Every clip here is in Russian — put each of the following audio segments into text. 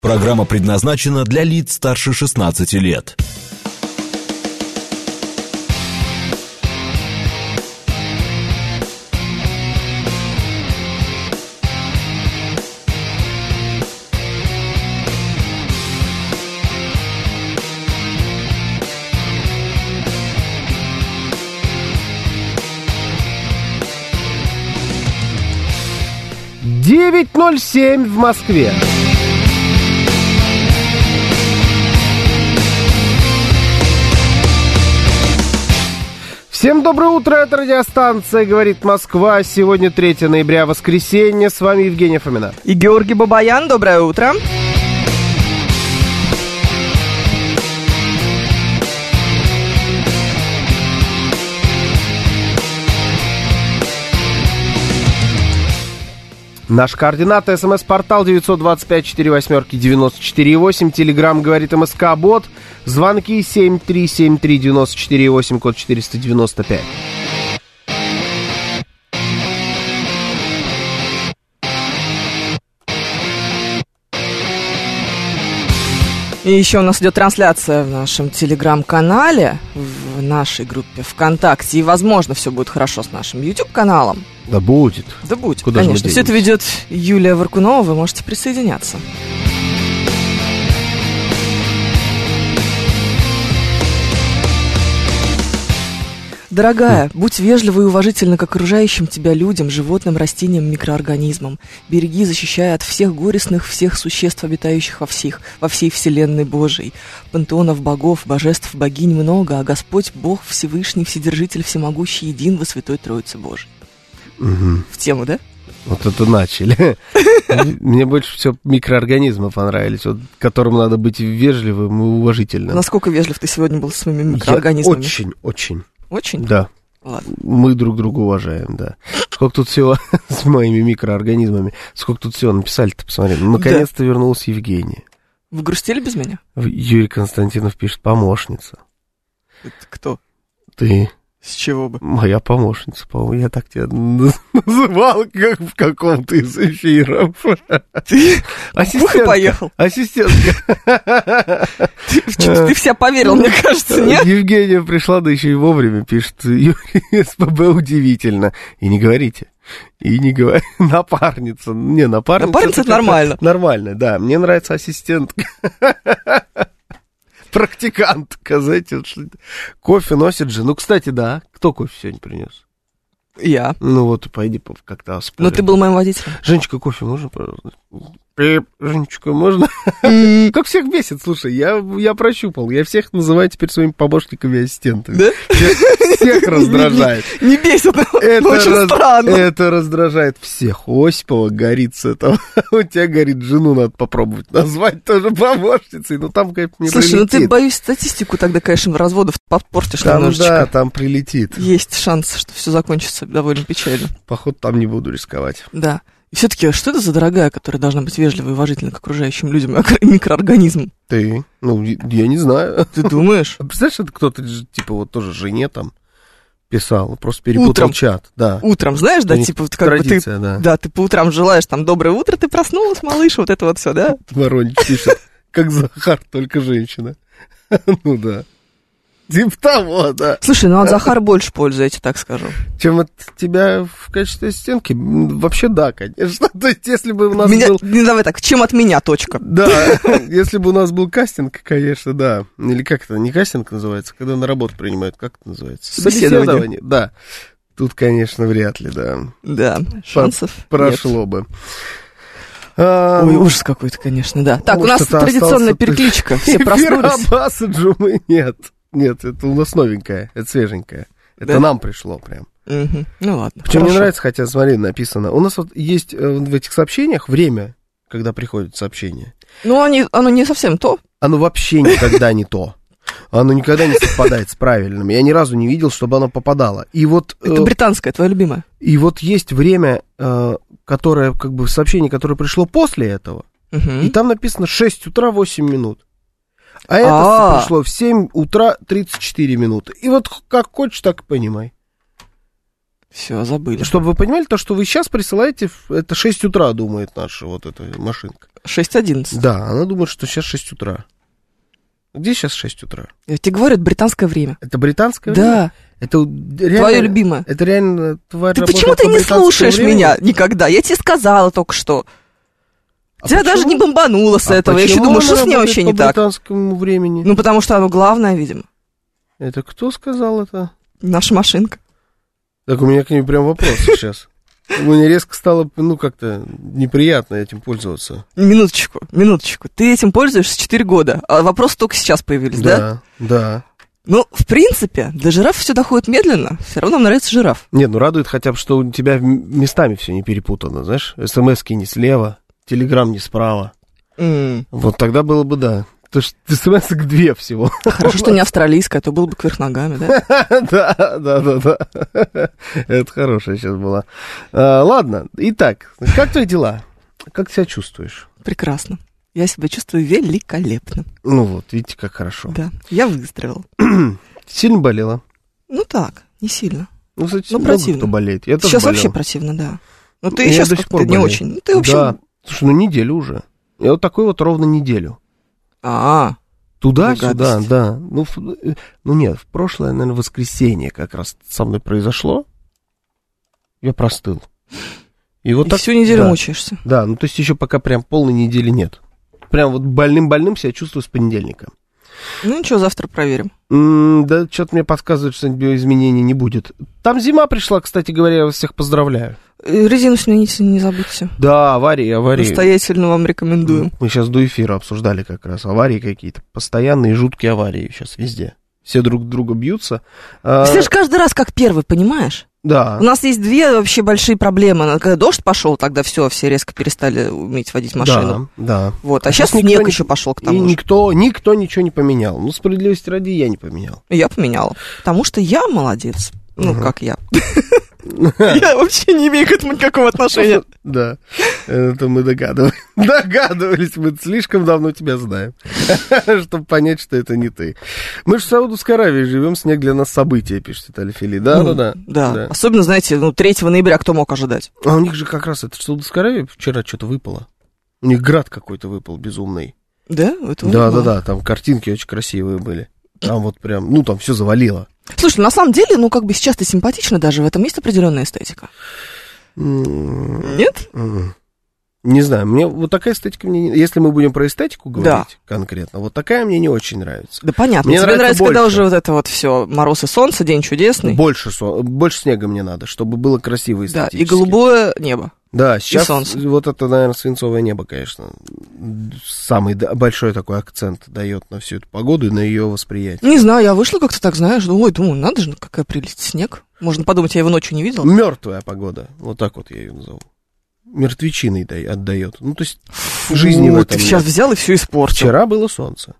Программа предназначена для лиц старше 16 лет. Девять 07 в Москве. Всем доброе утро, это радиостанция «Говорит Москва». Сегодня 3 ноября, воскресенье. С вами Евгения Фомина. И Георгий Бабаян. Доброе утро. Наши координаты: СМС-портал 925-48-94-8, Телеграм «Говорит МСК-бот», звонки 7373948, код 495. И еще у нас идет трансляция в нашем Телеграм-канале, в нашей группе ВКонтакте. И, возможно, все будет хорошо с нашим YouTube-каналом. Да будет. Да будет, куда конечно. Все это ведет Юлия Варкунова, вы можете присоединяться. Дорогая, будь вежлива и уважительна к окружающим тебя людям, животным, растениям, микроорганизмам. Береги, защищай от всех горестных, всех существ, обитающих во всей вселенной Божией. Пантеонов богов, божеств, богинь много, а Господь, Бог, Всевышний, Вседержитель, Всемогущий, един во Святой Троице Божией. Угу. В тему, да? Вот это начали. Мне больше всего микроорганизмы понравились, вот, которым надо быть вежливым и уважительным. Насколько вежлив ты сегодня был с своими микроорганизмами? Очень. Очень? Да. Ладно. Мы друг друга уважаем, да. Сколько тут всего с моими микроорганизмами, сколько тут всего написали-то, посмотри. Наконец-то вернулась Евгения. Вы грустили без меня? Юрий Константинов пишет: помощница. Это кто? Ты. С чего бы? Моя помощница, по-моему, я так тебя называл, как в каком-то из эфиров. Ты поехал. Ассистентка. Ты вся поверил, мне кажется, нет? Евгения пришла, да еще и вовремя, пишет: Юрий, СПБ удивительно. И не говорите. Напарница. Не, напарница. Напарница — это нормально. Нормально, да. Мне нравится ассистентка. Практикантка, знаете, вот что-то. Кофе носит же. Ну, кстати, да. Кто кофе сегодня принес? Я. Ну вот, пойди как-то оспорим. Но ты был моим водителем. Женечка, кофе можно, пожалуйста? Женечка, можно? Как всех бесит, слушай, я прощупал. Я всех называю теперь своими помощниками и ассистентами. Да? Всех раздражает. Не бесит, но очень странно. Это раздражает всех. Осипова горит с этого. У тебя, говорит, жену надо попробовать назвать тоже помощницей. Ну там, конечно, не прилетит. Слушай, ну ты, боюсь, статистику тогда, конечно, разводов подпортишь немножечко. Да, там прилетит. Есть шанс, что все закончится довольно печально. Походу, там не буду рисковать. Да. И все-таки, что это за дорогая, которая должна быть вежлива и уважительна к окружающим людям и микроорганизмам? Ты? Ну, я не знаю. Ты думаешь? Представляешь, это кто-то, типа, вот тоже жене там писал, просто перепутал утром. Чат. Да. Утром, знаешь, да, типа, как традиция, бы ты... да. Да, ты по утрам желаешь, там, доброе утро, ты проснулась, малыш, вот это вот все, да? Воронич пишет: как Захар, только женщина. Ну да. Типа того, да. Слушай, ну от Захара больше пользы, я тебе так скажу. Чем от тебя в качестве ассистентки? Вообще да, конечно. То есть, если бы у нас был... Не давай так, чем от меня, точка. Да, если бы у нас был кастинг, конечно, да. Или как это, не кастинг называется, когда на работу принимают, как это называется? Собеседование. Да. Тут, конечно, вряд ли, да. Да, шансов прошло бы. Ой, ужас какой-то, конечно, да. Так, у нас традиционная перекличка, все проснулись. Фирабасаджумы нет. Нет, это у нас новенькая, это свеженькая. Это нам пришло прям. Угу. Ну ладно. Причем мне нравится, хотя, смотри, написано. У нас вот есть в этих сообщениях время, когда приходит сообщение. Ну, оно не совсем то. Оно вообще никогда не то. Оно никогда не совпадает с правильным. Я ни разу не видел, чтобы оно попадало. И вот, это британское, твоя любимая. И вот есть время, которое, как бы, сообщение, которое пришло после этого. И там написано 6 утра 8 минут. А это пришло в 7 утра 34 минуты. И вот как хочешь, так и понимай. Все, забыли. Чтобы вы понимали, то, что вы сейчас присылаете, это 6 утра, думает наша вот эта машинка. 6:11. Да, она думает, что сейчас 6 утра. Где сейчас 6 утра? Я тебе говорю, это британское время. Это британское время? Да. Это реально, твое любимое. Это реально тварь. Ты почему ты не слушаешь меня никогда? Я тебе сказала только что. Тебя даже не бомбануло с этого. Я еще думаю, что с ней вообще не так. По британскому времени. Ну, потому что оно главное, видимо. Это кто сказал это? Наша машинка. Так у меня к ней прям вопрос сейчас. Мне резко стало, как-то неприятно этим пользоваться. Минуточку. Ты этим пользуешься 4 года, а вопросы только сейчас появились, да? Да. Ну, в принципе, до жирафа все доходит медленно, все равно нам нравится жираф. Нет, радует хотя бы, что у тебя местами все не перепутано, знаешь? СМС-ки не слева, Телеграм не справа. Вот тогда было бы, да. Потому что СМС-ок 2 всего. Хорошо, что не австралийская, а то было бы кверх ногами, да? Да. Это хорошая сейчас была. Ладно, итак, как твои дела? Как себя чувствуешь? Прекрасно. Я себя чувствую великолепно. Ну вот, видите, как хорошо. Да, я выздоровела. Сильно болела? Ну так, не сильно. Ну, кстати, противно. Кто болеет. Я сейчас тоже вообще противно, да. Но ты сейчас как-то не очень. Ну, ты вообще... Да. Слушай, неделю уже. Я вот такой вот ровно неделю. Туда-сюда, да. Нет, в прошлое, наверное, воскресенье как раз со мной произошло. Я простыл. И вот так, всю неделю мучаешься. Да, то есть еще пока прям полной недели нет. Прям вот больным себя чувствую с понедельника. Ну ничего, завтра проверим. Да, что-то мне подсказывает, что изменений не будет. Там зима пришла, кстати говоря, я вас всех поздравляю. Резину смените, не забудьте. Да, аварии. Настоятельно вам рекомендуем. Мы сейчас до эфира обсуждали как раз аварии какие-то. Постоянные жуткие аварии сейчас везде. Все друг друга бьются. Все же каждый раз как первый, понимаешь? Да. У нас есть 2 вообще большие проблемы. Когда дождь пошел, тогда все резко перестали уметь водить машину. Да. Вот. А сейчас снег еще пошел к тому же. Никто ничего не поменял. Ну, справедливости ради, я не поменял. Я поменяла. Потому что я молодец. Как я. Я вообще не имею к этому никакого отношения. Да, это мы догадывались, мы слишком давно тебя знаем, чтобы понять, что это не ты. Мы же в Саудовской Аравии живем, снег для нас событие, пишет Виталий Фили. Да. Особенно, знаете, 3 ноября кто мог ожидать? А у них же как раз, это в Саудовской Аравии вчера что-то выпало. У них град какой-то выпал безумный. Да? Да, там картинки очень красивые были. Там вот прям, там все завалило. Слушай, на самом деле, сейчас-то симпатично даже, в этом есть определенная эстетика. Нет? Не знаю, мне вот такая эстетика, если мы будем про эстетику говорить конкретно, вот такая мне не очень нравится. Да понятно, тебе нравится, когда уже вот это вот все, мороз и солнце, день чудесный. Больше снега мне надо, чтобы было красиво эстетически. Да, и голубое небо. Да, сейчас вот это, наверное, свинцовое небо, конечно, самый большой такой акцент дает на всю эту погоду и на ее восприятие. Не знаю, я вышла как-то так, знаешь, думаю, надо же, какая прелесть, снег. Можно подумать, я его ночью не видела. Мертвая погода, вот так вот я ее назову. Мертвечиной отдает. То есть жизни в этом ты сейчас взял и все испортил. Вчера было солнце.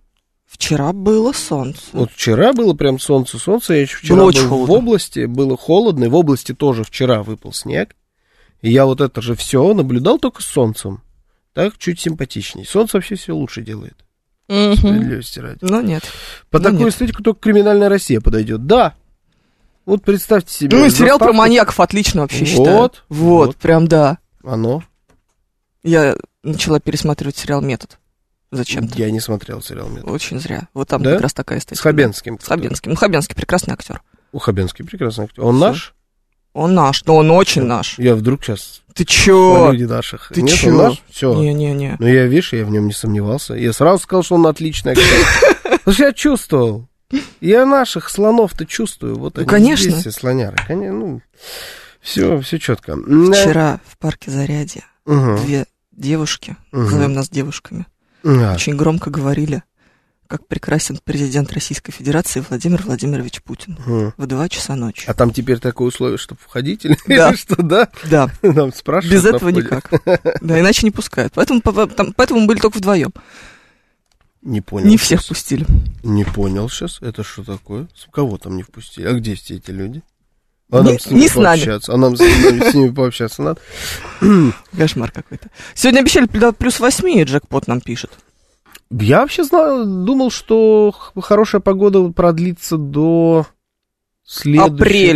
Вот вчера было прям солнце. Я еще вчера был в области, было холодно, и в области тоже вчера выпал снег. И я вот это же все наблюдал только с солнцем. Так чуть симпатичней. Солнце вообще все лучше делает. Справедливости ради. Нет. По такой эстетику только «Криминальная Россия» подойдет. Да. Вот представьте себе. Сериал про маньяков отлично вообще считаю. Вот, прям да. Оно. Я начала пересматривать сериал «Метод». Зачем-то. Я не смотрел сериал «Метод». Очень зря. Вот там как раз такая эстетика. С Хабенским. Хабенский прекрасный актер. Хабенский прекрасный актер. Он наш? Он наш, но он очень наш. Я вдруг сейчас... Ты чё? Люди наших. Ты Нет, чё? Он наш? Всё. Не. Ну, я в нем не сомневался. Я сразу сказал, что он отличный актер. Потому что я чувствовал. Я наших слонов-то чувствую. Вот они конечно. Здесь все слоняры. Все четко. Вчера в парке Зарядье 2 девушки, назовем нас девушками, очень громко говорили, как прекрасен президент Российской Федерации Владимир Владимирович Путин в 2 часа ночи. А там теперь такое условие, чтобы входить или что, да? Да. Нам спрашивают. Без этого никак. Да, иначе не пускают. Поэтому мы были только вдвоем. Не понял. Не всех пустили. Не понял сейчас. Это что такое? Кого там не впустили? А где все эти люди? Нам с ними пообщаться надо. Кошмар какой-то. Сегодня обещали плюс 8, и джекпот нам пишет. Я вообще думал, что хорошая погода продлится до следующего... Апреля.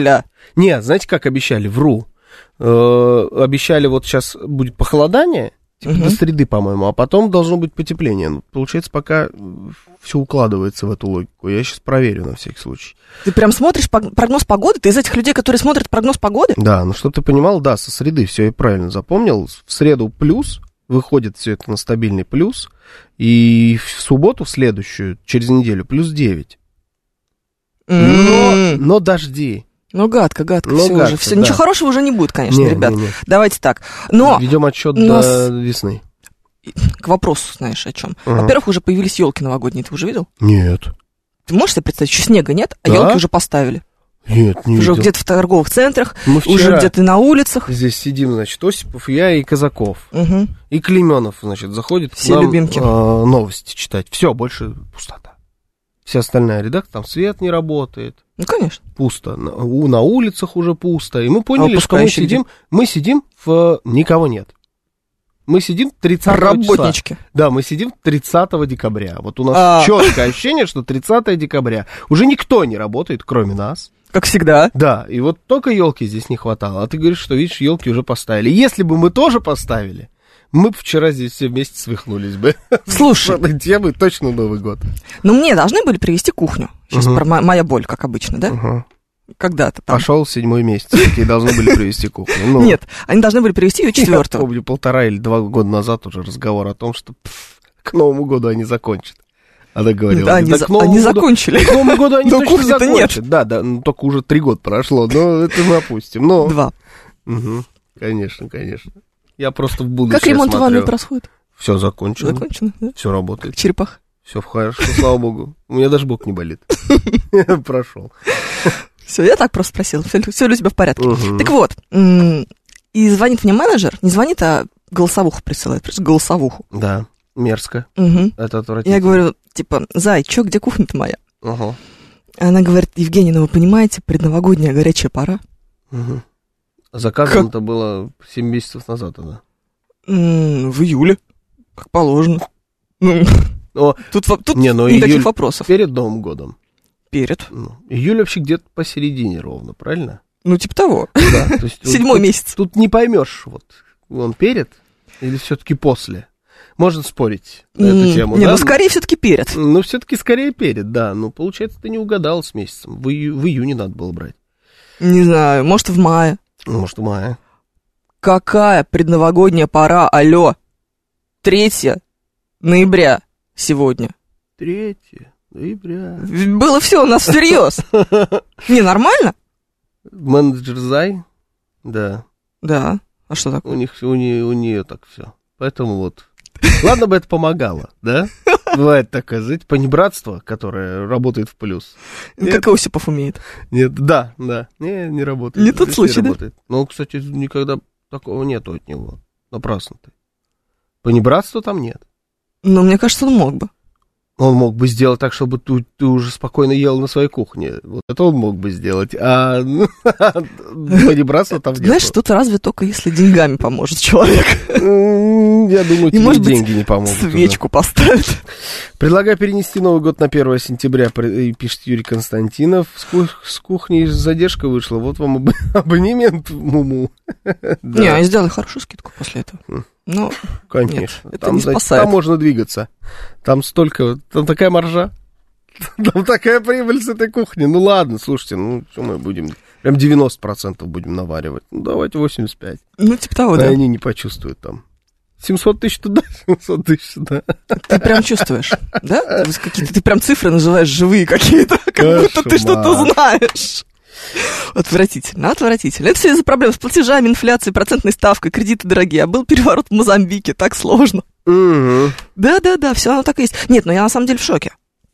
Нет, знаете, как обещали? Вру. Обещали, вот сейчас будет похолодание, до среды, по-моему, а потом должно быть потепление. Ну, получается, пока все укладывается в эту логику. Я сейчас проверю на всякий случай. Ты прям смотришь прогноз погоды? Ты из этих людей, которые смотрят прогноз погоды? Да, ну, чтобы ты понимал, да, со среды все я правильно запомнил. В среду плюс, выходит все это на стабильный плюс, и в субботу, в следующую, через неделю, плюс 9. Но дожди. Ну, гадко все уже. Все. Да. Ничего хорошего уже не будет, конечно, ребят. Не. Давайте так. Но ведем отсчет до весны. К вопросу, знаешь, о чем. Во-первых, уже появились елки новогодние. Ты уже видел? Нет. Ты можешь себе представить, еще снега нет, а елки уже поставили? Нет, не уже видел. Где-то в торговых центрах, уже где-то на улицах. Здесь сидим, значит, Осипов, я и Казаков. И Клейменов, значит, заходит все к нам любимки. Новости читать. Все, больше пустота. Вся остальная редакция, там свет не работает. Ну, конечно. Пусто. На улицах уже пусто. И мы поняли, что мы сидим никого нет. Мы сидим 30 работнички. Числа. Да, мы сидим 30 декабря. Вот у нас четкое ощущение, что 30 декабря. Уже никто не работает, кроме нас. Как всегда. Да, и вот только елки здесь не хватало. А ты говоришь, что, видишь, елки уже поставили. Если бы мы тоже поставили, мы бы вчера здесь все вместе свихнулись бы. Слушай. С этой темой точно Новый год. Ну, мне должны были привезти кухню. Сейчас про моя боль, как обычно, да? Когда-то там. Пошел 7-й месяц, тебе должны были привезти кухню. Ну, нет, они должны были привезти ее 4-го. Я помню, 1,5 или 2 года назад уже разговор о том, что к Новому году они закончат. Она говорила, да, они закончили. К Новому году они точно закончат. Нет. Да, ну, только уже 3 года прошло, но это мы опустим. 2. Конечно. Я просто в будущее как ремонт ванны происходит? Все закончено. Да? Все работает. Как черепах. Все хорошо, слава богу. У меня даже бок не болит. Прошел. Все, я так просто спросила. Все ли у тебя в порядке? Так вот, и звонит мне менеджер, не звонит, а голосовуху присылает. Голосовуху. Да, мерзко. Это отвратительно. Я говорю, типа, Зай, чё, где кухня-то моя? Она говорит, Евгений, ну вы понимаете, предновогодняя горячая пора. Заказано-то было 7 месяцев назад она. В июле, как положено. Тут никаких вопросов. Перед Новым годом. Перед. Июль вообще где-то посередине ровно, правильно? Ну, типа того. Да, то есть 7-й месяц. Тут не поймешь, вот, он перед или все-таки после. Можно спорить на эту тему. Не, ну, скорее все-таки перед. Ну, все-таки скорее перед, да. Ну, получается, ты не угадал с месяцем. В июне надо было брать. Не знаю, может, в мае. Может, в мае. Какая предновогодняя пора, алло? 3 ноября сегодня. 3 ноября. Было все у нас всерьез. Не, нормально? Менеджер Зай, да. Да, а что такое? У нее так все. Поэтому вот. Ладно бы это помогало, да? Бывает такое, знаете, понебратство, которое работает в плюс. Как Осипов умеет. Нет, да. Не работает. Не тот случай, да? Ну, кстати, никогда такого нету от него. Напрасно-то. Понебратства там нет. Но мне кажется, он мог бы. Он мог бы сделать так, чтобы ты уже спокойно ел на своей кухне. Вот это он мог бы сделать. А понебратства там нет. Знаешь, тут разве только если деньгами поможет человек. Я думаю, тебе деньги не помогут. Свечку поставят. Предлагаю перенести Новый год на 1 сентября, пишет Юрий Константинов. С кухней задержка вышла. Вот вам абонемент в Муму. Не, они сделали хорошую скидку после этого. Ну, конечно. Нет, это не спасает. Там можно двигаться. Там такая маржа. Там такая прибыль с этой кухни. Ну ладно, слушайте, что мы будем... Прям 90% будем наваривать. Ну давайте 85%. Ну типа того, да. Они не почувствуют там. 700 тысяч туда, 700 тысяч сюда. Ты прям чувствуешь, да? Ты прям цифры называешь живые какие-то, как будто ты что-то знаешь. Отвратительно. Это все из-за проблем с платежами, инфляцией, процентной ставкой, кредиты дорогие. А был переворот в Мозамбике, так сложно. Да, все оно так и есть. Нет, но я на самом деле в шоке.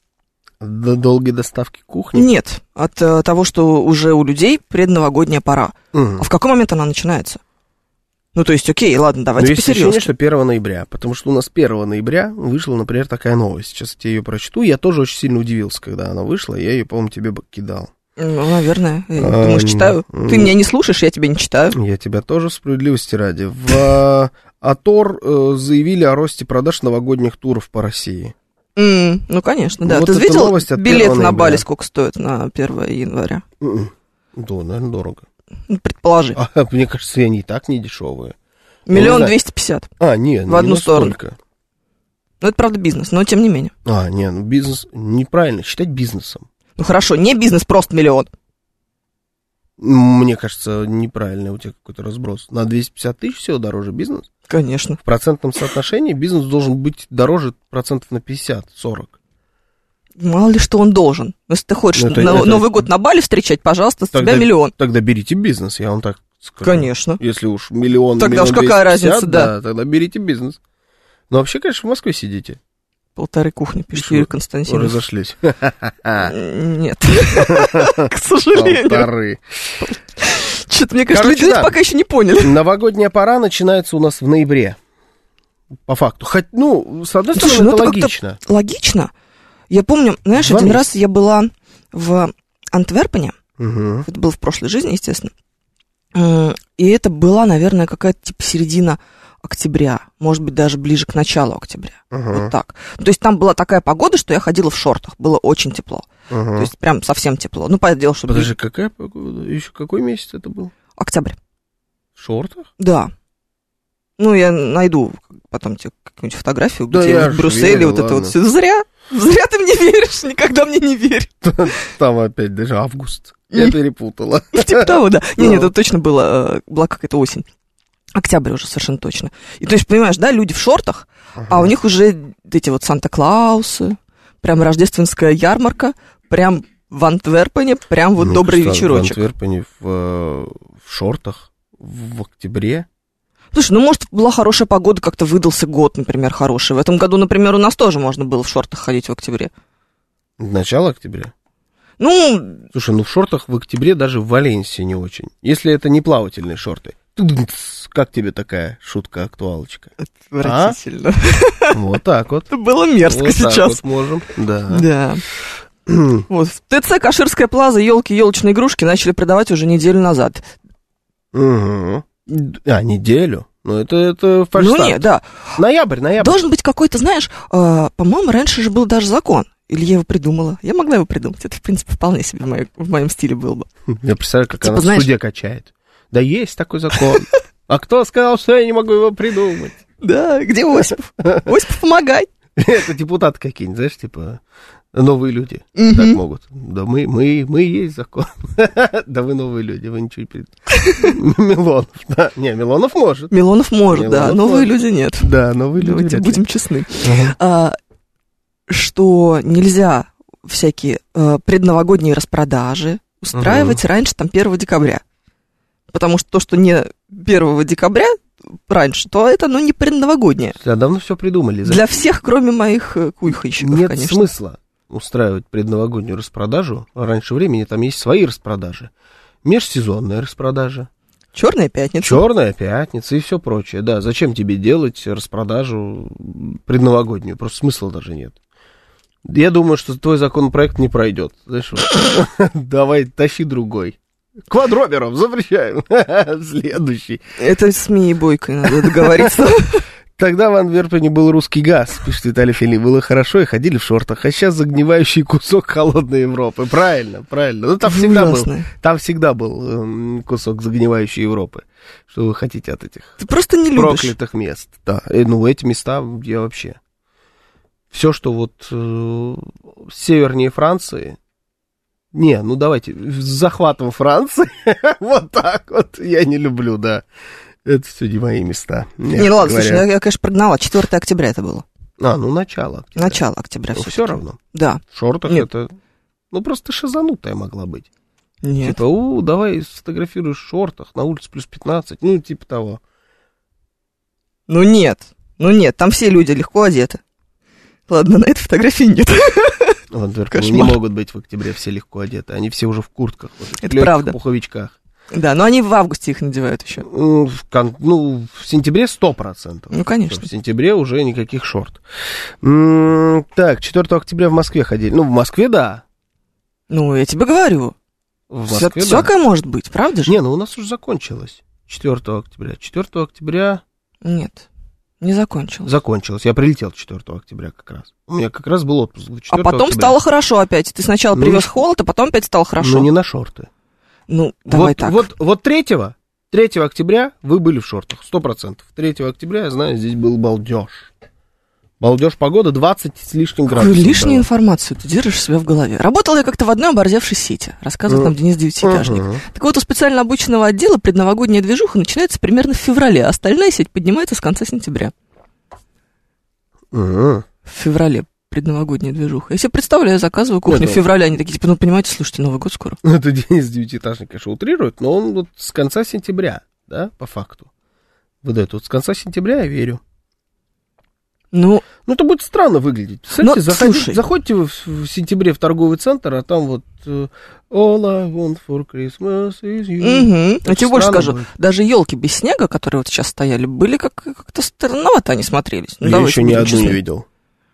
Долгие доставки кухни? Нет, от того, что уже у людей предновогодняя пора. А в какой момент она начинается? Ну, то есть, окей, ладно, давайте посерьезнее. Есть ощущение, что 1 ноября, потому что у нас 1 ноября вышла, например, такая новость. Сейчас я тебе ее прочту. Я тоже очень сильно удивился, когда она вышла. Я ее, по-моему, тебе кидал. Ну, наверное. Думаешь, читаю? Ты меня не слушаешь, я тебя не читаю. Я тебя тоже, справедливости ради. В Атор заявили о росте продаж новогодних туров по России. Ну, конечно, да. Вот ты видел новость от билет на Бали сколько стоит на 1 января? Да, наверное, дорого. Ну, предположи. Мне кажется, они и так не дешевые. 1 250 000 в одну сторону. Ну, это, правда, бизнес, но тем не менее. Ну бизнес неправильно считать бизнесом. Ну, хорошо, не бизнес, просто 1 000 000. Мне кажется, неправильно у тебя какой-то разброс. На 250 000 всего дороже бизнес? Конечно. В процентном соотношении бизнес должен быть дороже процентов на 50-40. Мало ли что он должен. Если ты хочешь Новый год на Бали встречать, пожалуйста, с тебя 1 000 000. Тогда берите бизнес, я вам так скажу. Конечно. Если уж 1 000 000, тогда уж какая разница, да. Тогда берите бизнес. Но вообще, конечно, в Москве сидите. 1,5 кухни, пишет Юрий Константинов. Разошлись. Нет. К сожалению. 1,5. Что-то, мне кажется, люди пока еще не поняли. Новогодняя пора начинается у нас в ноябре. По факту. С одной стороны, это логично. Логично. Я помню, знаешь, один раз я была в Антверпене. Это было в прошлой жизни, естественно. И это была, наверное, какая-то типа середина октября, может быть, даже ближе к началу октября. Вот так. То есть там была такая погода, что я ходила в шортах, было очень тепло. То есть прям совсем тепло. Ну, понятное дело, что... Подожди, какая погода? Еще какой месяц это был? Октябрь. В шортах? Да. Ну, я найду потом тебе какую-нибудь фотографию, где в Брюсселе вот это вот все. Зря ты мне веришь, никогда мне не верь. Там опять даже август. Я перепутала. Типа того, да. Нет, это точно была какая-то осень. Октябрь уже совершенно точно. И то есть, понимаешь, да, люди в шортах, а у них уже эти вот Санта-Клаусы, прям рождественская ярмарка, прям в Антверпене, прям вот добрый вечерочек. В Антверпене в шортах в октябре? Слушай, может, была хорошая погода, как-то выдался год, например, хороший. В этом году, например, у нас тоже можно было в шортах ходить в октябре. Начало октября? Ну... Слушай, в шортах в октябре даже в Валенсии не очень. Если это не плавательные шорты. Как тебе такая шутка-актуалочка? Отвратительно. Вот так вот. Это было мерзко вот сейчас. Так вот можем, да. Вот в ТЦ Каширская плаза елки, елочные игрушки начали продавать уже неделю назад. Неделю? Ну, это фальстарт. Ну, нет, да. Ноябрь. Должен быть какой-то, знаешь, по-моему, раньше же был даже закон. Или я его придумала. Я могла его придумать. Это, в принципе, вполне себе в моем стиле было бы. Я представляю, как она в суде качает. Да есть такой закон. А кто сказал, что я не могу его придумать? Да, где Осипов? Осипов, помогай. Это депутаты какие-нибудь, знаешь, типа новые люди так могут. Да мы есть закон. Да вы новые люди, вы ничего не придумали. Милонов, да. Не, Милонов может. Милонов может, да. Новые люди нет. Да, новые люди. Давайте будем честны. Что нельзя всякие предновогодние распродажи устраивать раньше, там, 1 декабря. Потому что то, что не 1 декабря раньше, то это, не предновогоднее. Да, давно все придумали. Для всех, кроме моих куйхайщиков, нет, конечно. Нет смысла устраивать предновогоднюю распродажу. Раньше времени там есть свои распродажи. Межсезонная распродажа. Черная пятница и все прочее. Да, зачем тебе делать распродажу предновогоднюю? Просто смысла даже нет. Я думаю, что твой законопроект не пройдет. Знаешь, давай, тащи другой. Квадроберов запрещаем. Следующий. Это с Мией Бойкой надо договориться. Тогда в Антверпене был русский газ, пишет Виталий Фили. Было хорошо и ходили в шортах. А сейчас загнивающий кусок холодной Европы. Правильно. Ну, там всегда был кусок загнивающей Европы. Что вы хотите от этих Ты просто не любишь. Проклятых мест? Да. Эти места я вообще... Все, что вот севернее Франции... давайте, с захватом Франции, вот так вот, я не люблю, да. Это все не мои места. Ладно, слушай, я, конечно, прогнала, 4 октября это было. Начало октября. Начало октября все. Все равно. Да. В шортах это, просто шизанутая могла быть. Нет. Типа, давай сфотографируешь в шортах, на улице плюс 15, типа того. Нет, там все люди легко одеты. Ладно, на этой фотографии нет. В Антверпене не могут быть в октябре все легко одеты. Они все уже в куртках. Это правда. В пуховичках. Да, но они в августе их надевают еще. В сентябре 100%. Ну, конечно. В сентябре уже никаких шорт. Так, 4 октября в Москве ходили. В Москве, да. Я тебе говорю. В Москве, всякое может быть, правда же? У нас уже закончилось. 4 октября. 4 октября... Нет. Не закончилось. Закончилось. Я прилетел 4 октября как раз. У меня как раз был отпуск 4 А потом октября. Стало хорошо опять. Ты сначала привез холод, а потом опять стало хорошо. Не на шорты. Ну, давай так. Вот 3 октября вы были в шортах, 100%. 3 октября, я знаю, здесь был балдеж. Балдеж погода 20 с лишним градусов. Какую лишнюю информацию ты держишь себя в голове. Работал я как-то в одной оборзевшей сети, рассказывает нам Денис Девятиэтажник. Так вот, у специально обученного отдела предновогодняя движуха начинается примерно в феврале, а остальная сеть поднимается с конца сентября. В феврале предновогодняя движуха. Я себе представляю, я заказываю кухню в феврале, они такие, типа, ну, понимаете, слушайте, Новый год скоро. Это Денис Девятиэтажник, конечно, утрирует, но он вот с конца сентября, да, по факту. Выдает. Вот с конца сентября я верю. Ну, это будет странно выглядеть. Представляете, заходите вы в сентябре в торговый центр, а там вот All I want for Christmas is you. Я тебе больше скажу, даже елки без снега, которые вот сейчас стояли, были как-то странновато они смотрелись. Я еще ни одну не видел.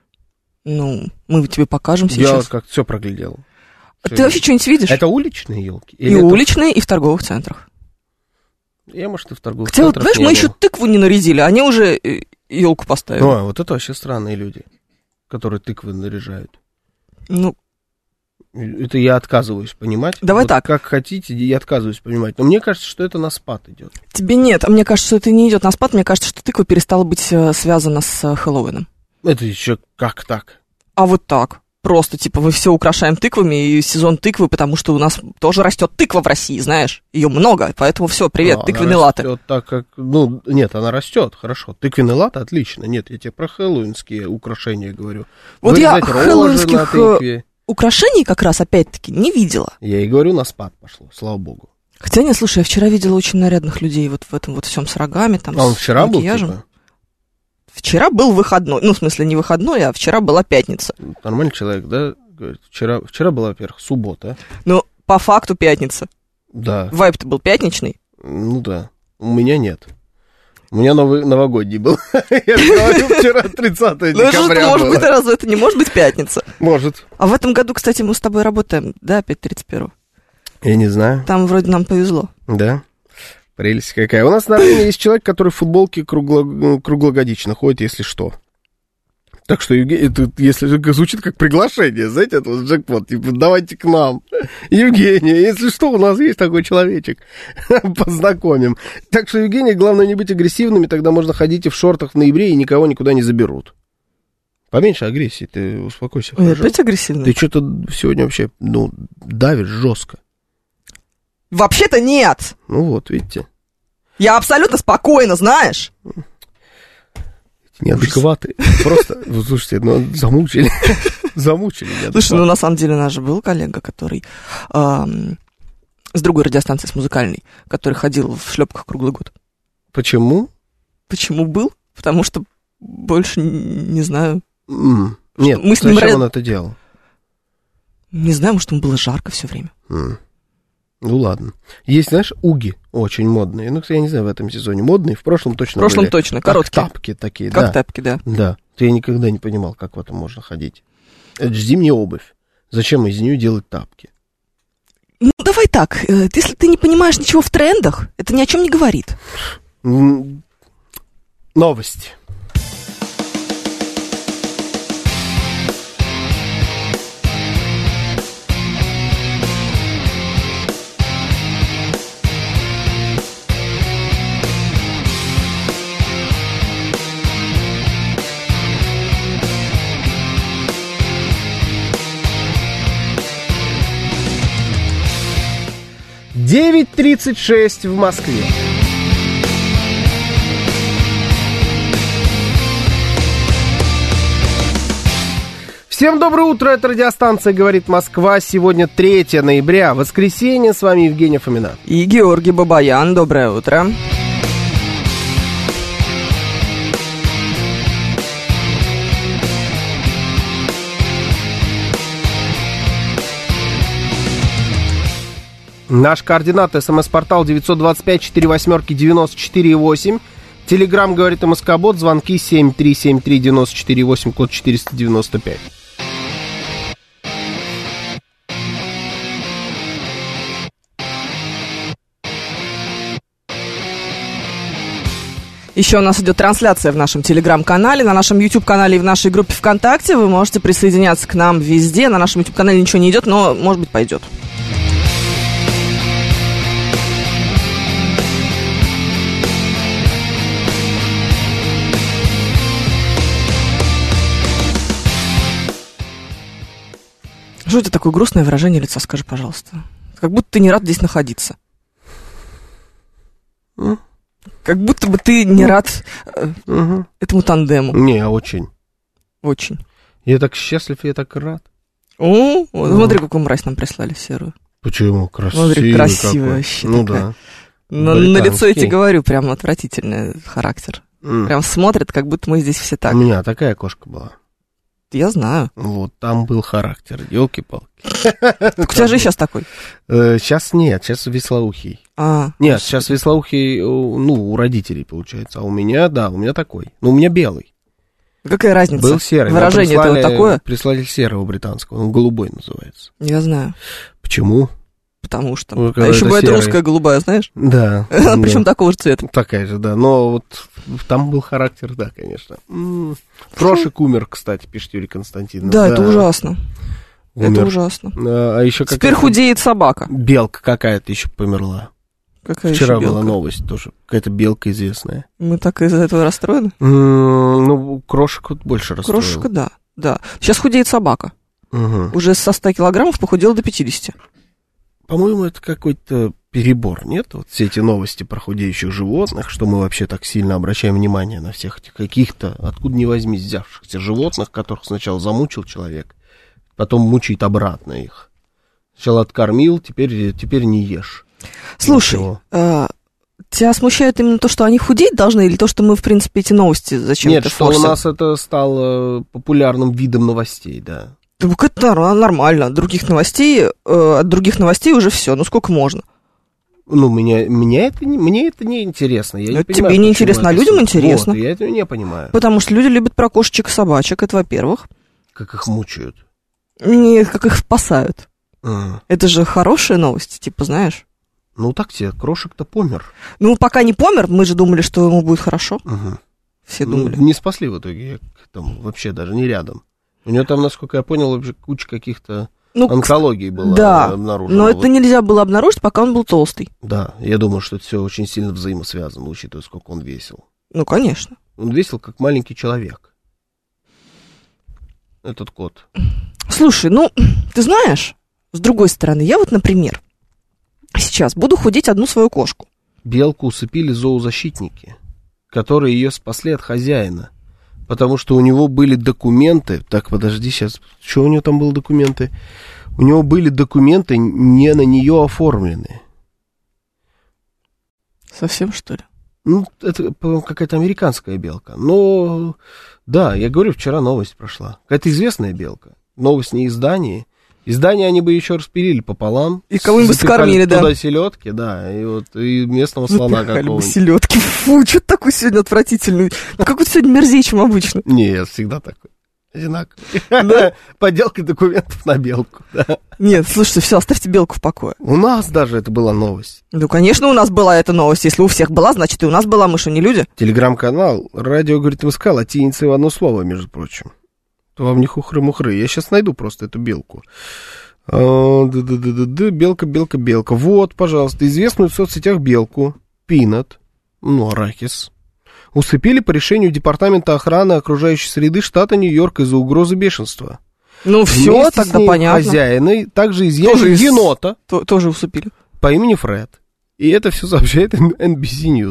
Ну, мы тебе покажем сейчас. Я вот как-то все проглядел. Ты вообще что-нибудь видишь? Это уличные елки? И уличные, и в торговых центрах. Я, может, и в торговых центрах. Хотя, вот, знаешь, мы еще тыкву не нарядили, они уже елку поставили. Ой, вот это вообще странные люди, которые тыквы наряжают. Ну, это я отказываюсь понимать. Давай вот так. Как хотите, я отказываюсь понимать. Но мне кажется, что это на спад идет. Тебе нет, а мне кажется, что это не идет на спад. Мне кажется, что тыква перестала быть связана с Хэллоуином. Это еще как так? А вот так. Просто, типа, мы все украшаем тыквами, и сезон тыквы, потому что у нас тоже растет тыква в России, знаешь. Ее много, поэтому все, привет, тыквенный латте. Так как, нет, она растет, хорошо. Тыквенный латте отлично. Нет, я тебе про хэллоуинские украшения говорю. Вот я хэллоуинских украшений как раз, опять-таки, не видела. Я и говорю, на спад пошло, слава богу. Хотя, не, слушай, я вчера видела очень нарядных людей вот в этом вот всем с рогами, там, он с вчера макияжем. Был, типа? Вчера был выходной, ну, в смысле, не выходной, а вчера была пятница. Нормальный человек, да? Говорит, вчера была, во-первых, суббота. Ну, по факту пятница. Да. Вайб-то был пятничный. Ну да, у меня нет. У меня новогодний был. Я же говорю, вчера 30 декабря было. Может быть, разве это не может быть пятница? Может. А в этом году, кстати, мы с тобой работаем, да, опять 31-го? Я не знаю. Там вроде нам повезло. Да? Прелесть какая. У нас на районе есть человек, который в футболке круглогодично ходит, если что. Так что, Евгений, это, если звучит как приглашение, знаете, это вот джекпот, типа, давайте к нам. Евгений, если что, у нас есть такой человечек. Познакомим. Так что, Евгений, главное не быть агрессивными, тогда можно ходить и в шортах в ноябре, и никого никуда не заберут. Поменьше агрессии, ты успокойся. Ой, опять агрессивно? Ты что-то сегодня вообще, давишь жестко. Вообще-то нет. Ну вот, видите. Я абсолютно спокойно, знаешь. Неадекваты. Просто, слушайте, замучили. Замучили. Слушай, на самом деле наш же был коллега, который с другой радиостанции, с музыкальной, который ходил в шлепках круглый год. Почему? Почему был? Потому что больше не знаю. Нет, мы с ним зачем он это делал? Не знаю, может, ему было жарко все время. Ну ладно. Есть, знаешь, уги очень модные. Ну, я не знаю, в этом сезоне модные, в прошлом точно. В прошлом точно, короткие. Как тапки такие, как тапки, да. Да. Я никогда не понимал, как в этом можно ходить. Это же зимняя обувь. Зачем из нее делать тапки? Ну, давай так. Если ты не понимаешь ничего в трендах, это ни о чем не говорит. Новости. Девять 36 в Москве. Всем доброе утро, это радиостанция «Говорит Москва». Сегодня 3 ноября, воскресенье. С вами Евгения Фомина. И Георгий Бабаян. Доброе утро. Наш координат, смс-портал 925-48-94-8. Телеграм «Говорит МСК-бот», звонки 7373-94-8, код 495. Еще у нас идет трансляция в нашем телеграм-канале, на нашем YouTube-канале и в нашей группе ВКонтакте. Вы можете присоединяться к нам везде. На нашем YouTube-канале ничего не идет, но, может быть, пойдет. Что это такое грустное выражение лица, скажи, пожалуйста? Как будто ты не рад здесь находиться. Как будто бы ты не рад этому тандему. Не, очень. Очень. Я так счастлив, я так рад. Смотри, какую мразь нам прислали серую. Почему? Красивый. Смотри, красивый вообще такая. Да. На лицо я тебе говорю, прям отвратительный характер. Прям смотрят, как будто мы здесь все так. У меня такая кошка была. Я знаю. Вот, там был характер, елки-палки. Так у тебя же сейчас такой? Сейчас нет, сейчас веслоухий. Нет, сейчас веслоухий, у родителей получается, а у меня такой. Но у меня белый. Какая разница? Был серый. Выражение-то вот такое? Прислали серого британского, он голубой называется. Я знаю. Почему? Потому что. А еще бывает серый. Русская голубая, знаешь? Да. Причем такого же цвета. Такая же, да. Но вот там был характер, да, конечно. Крошек умер, кстати, пишет Юрий Константинович. Да, это ужасно. Это ужасно. А еще теперь худеет собака. Белка какая-то еще померла. Какая Вчера еще белка? была новость тоже. Какая-то белка известная. Мы так из-за этого расстроены? Крошек вот больше расстроил. Крошка, да. Сейчас худеет собака. Уже со 100 килограммов похудела до 50. По-моему, это какой-то перебор, нет? Вот все эти новости про худеющих животных, что мы вообще так сильно обращаем внимание на всех этих каких-то, откуда ни возьмись, взявшихся животных, которых сначала замучил человек, потом мучает обратно их. Сначала откормил, теперь не ешь. Слушай, тебя смущает именно то, что они худеть должны, или то, что мы, в принципе, эти новости зачем-то Нет, что у нас это стало популярным видом новостей, да. Так это нормально. От других новостей уже все. Ну, сколько можно? Мне это не интересно. Я не понимаю, тебе не интересно, а людям интересно. Вот, я этого не понимаю. Потому что люди любят про кошечек и собачек, это во-первых. Как их мучают. Нет, как их спасают. Это же хорошая новость, типа, знаешь. Ну, так тебе, крошек-то помер. Ну, пока не помер, мы же думали, что ему будет хорошо. Все думали. Не спасли в итоге, я там вообще даже не рядом. У него там, насколько я понял, вообще куча каких-то онкологий была обнаружена. Но это нельзя было обнаружить, пока он был толстый. Да, я думаю, что это все очень сильно взаимосвязано, учитывая, сколько он весил. Ну, конечно. Он весил как маленький человек. Этот кот. Слушай, ты знаешь, с другой стороны, я вот, например, сейчас буду худеть одну свою кошку. Белку усыпили зоозащитники, которые ее спасли от хозяина. Потому что у него были документы. Так, подожди, сейчас. Что у него там были документы? У него были документы не на нее оформлены. Совсем, что ли? Это, по-моему, какая-то американская белка. Но, да, я говорю, вчера новость прошла. Какая-то известная белка. Новость не издание. Издание они бы еще распилили пополам. И кого-нибудь скормили, да. Туда селедки, да, и местного слона какого-нибудь. Селедки. Фу, что ты такой сегодня отвратительный? Какой ты сегодня мерзей, чем обычно. Не, я всегда такой. Одинаковый. Подделка документов на белку, да. Нет, слушайте, все, оставьте белку в покое. У нас даже это была новость. Ну, конечно, у нас была эта новость. Если у всех была, значит, и у нас была. Мы что, не люди? Телеграм-канал «Радио, говорит, МСК» латиницей в одно слово, между прочим. То вам не хухры-мухры. Я сейчас найду просто эту белку. Белка. Вот, пожалуйста, известную в соцсетях белку, пинат, арахис, усыпили по решению Департамента охраны окружающей среды штата Нью-Йорк из-за угрозы бешенства. Ну, все, тогда понятно. Хозяины также изъяли енота. Тоже усыпили. По имени Фред. И это все сообщает NBC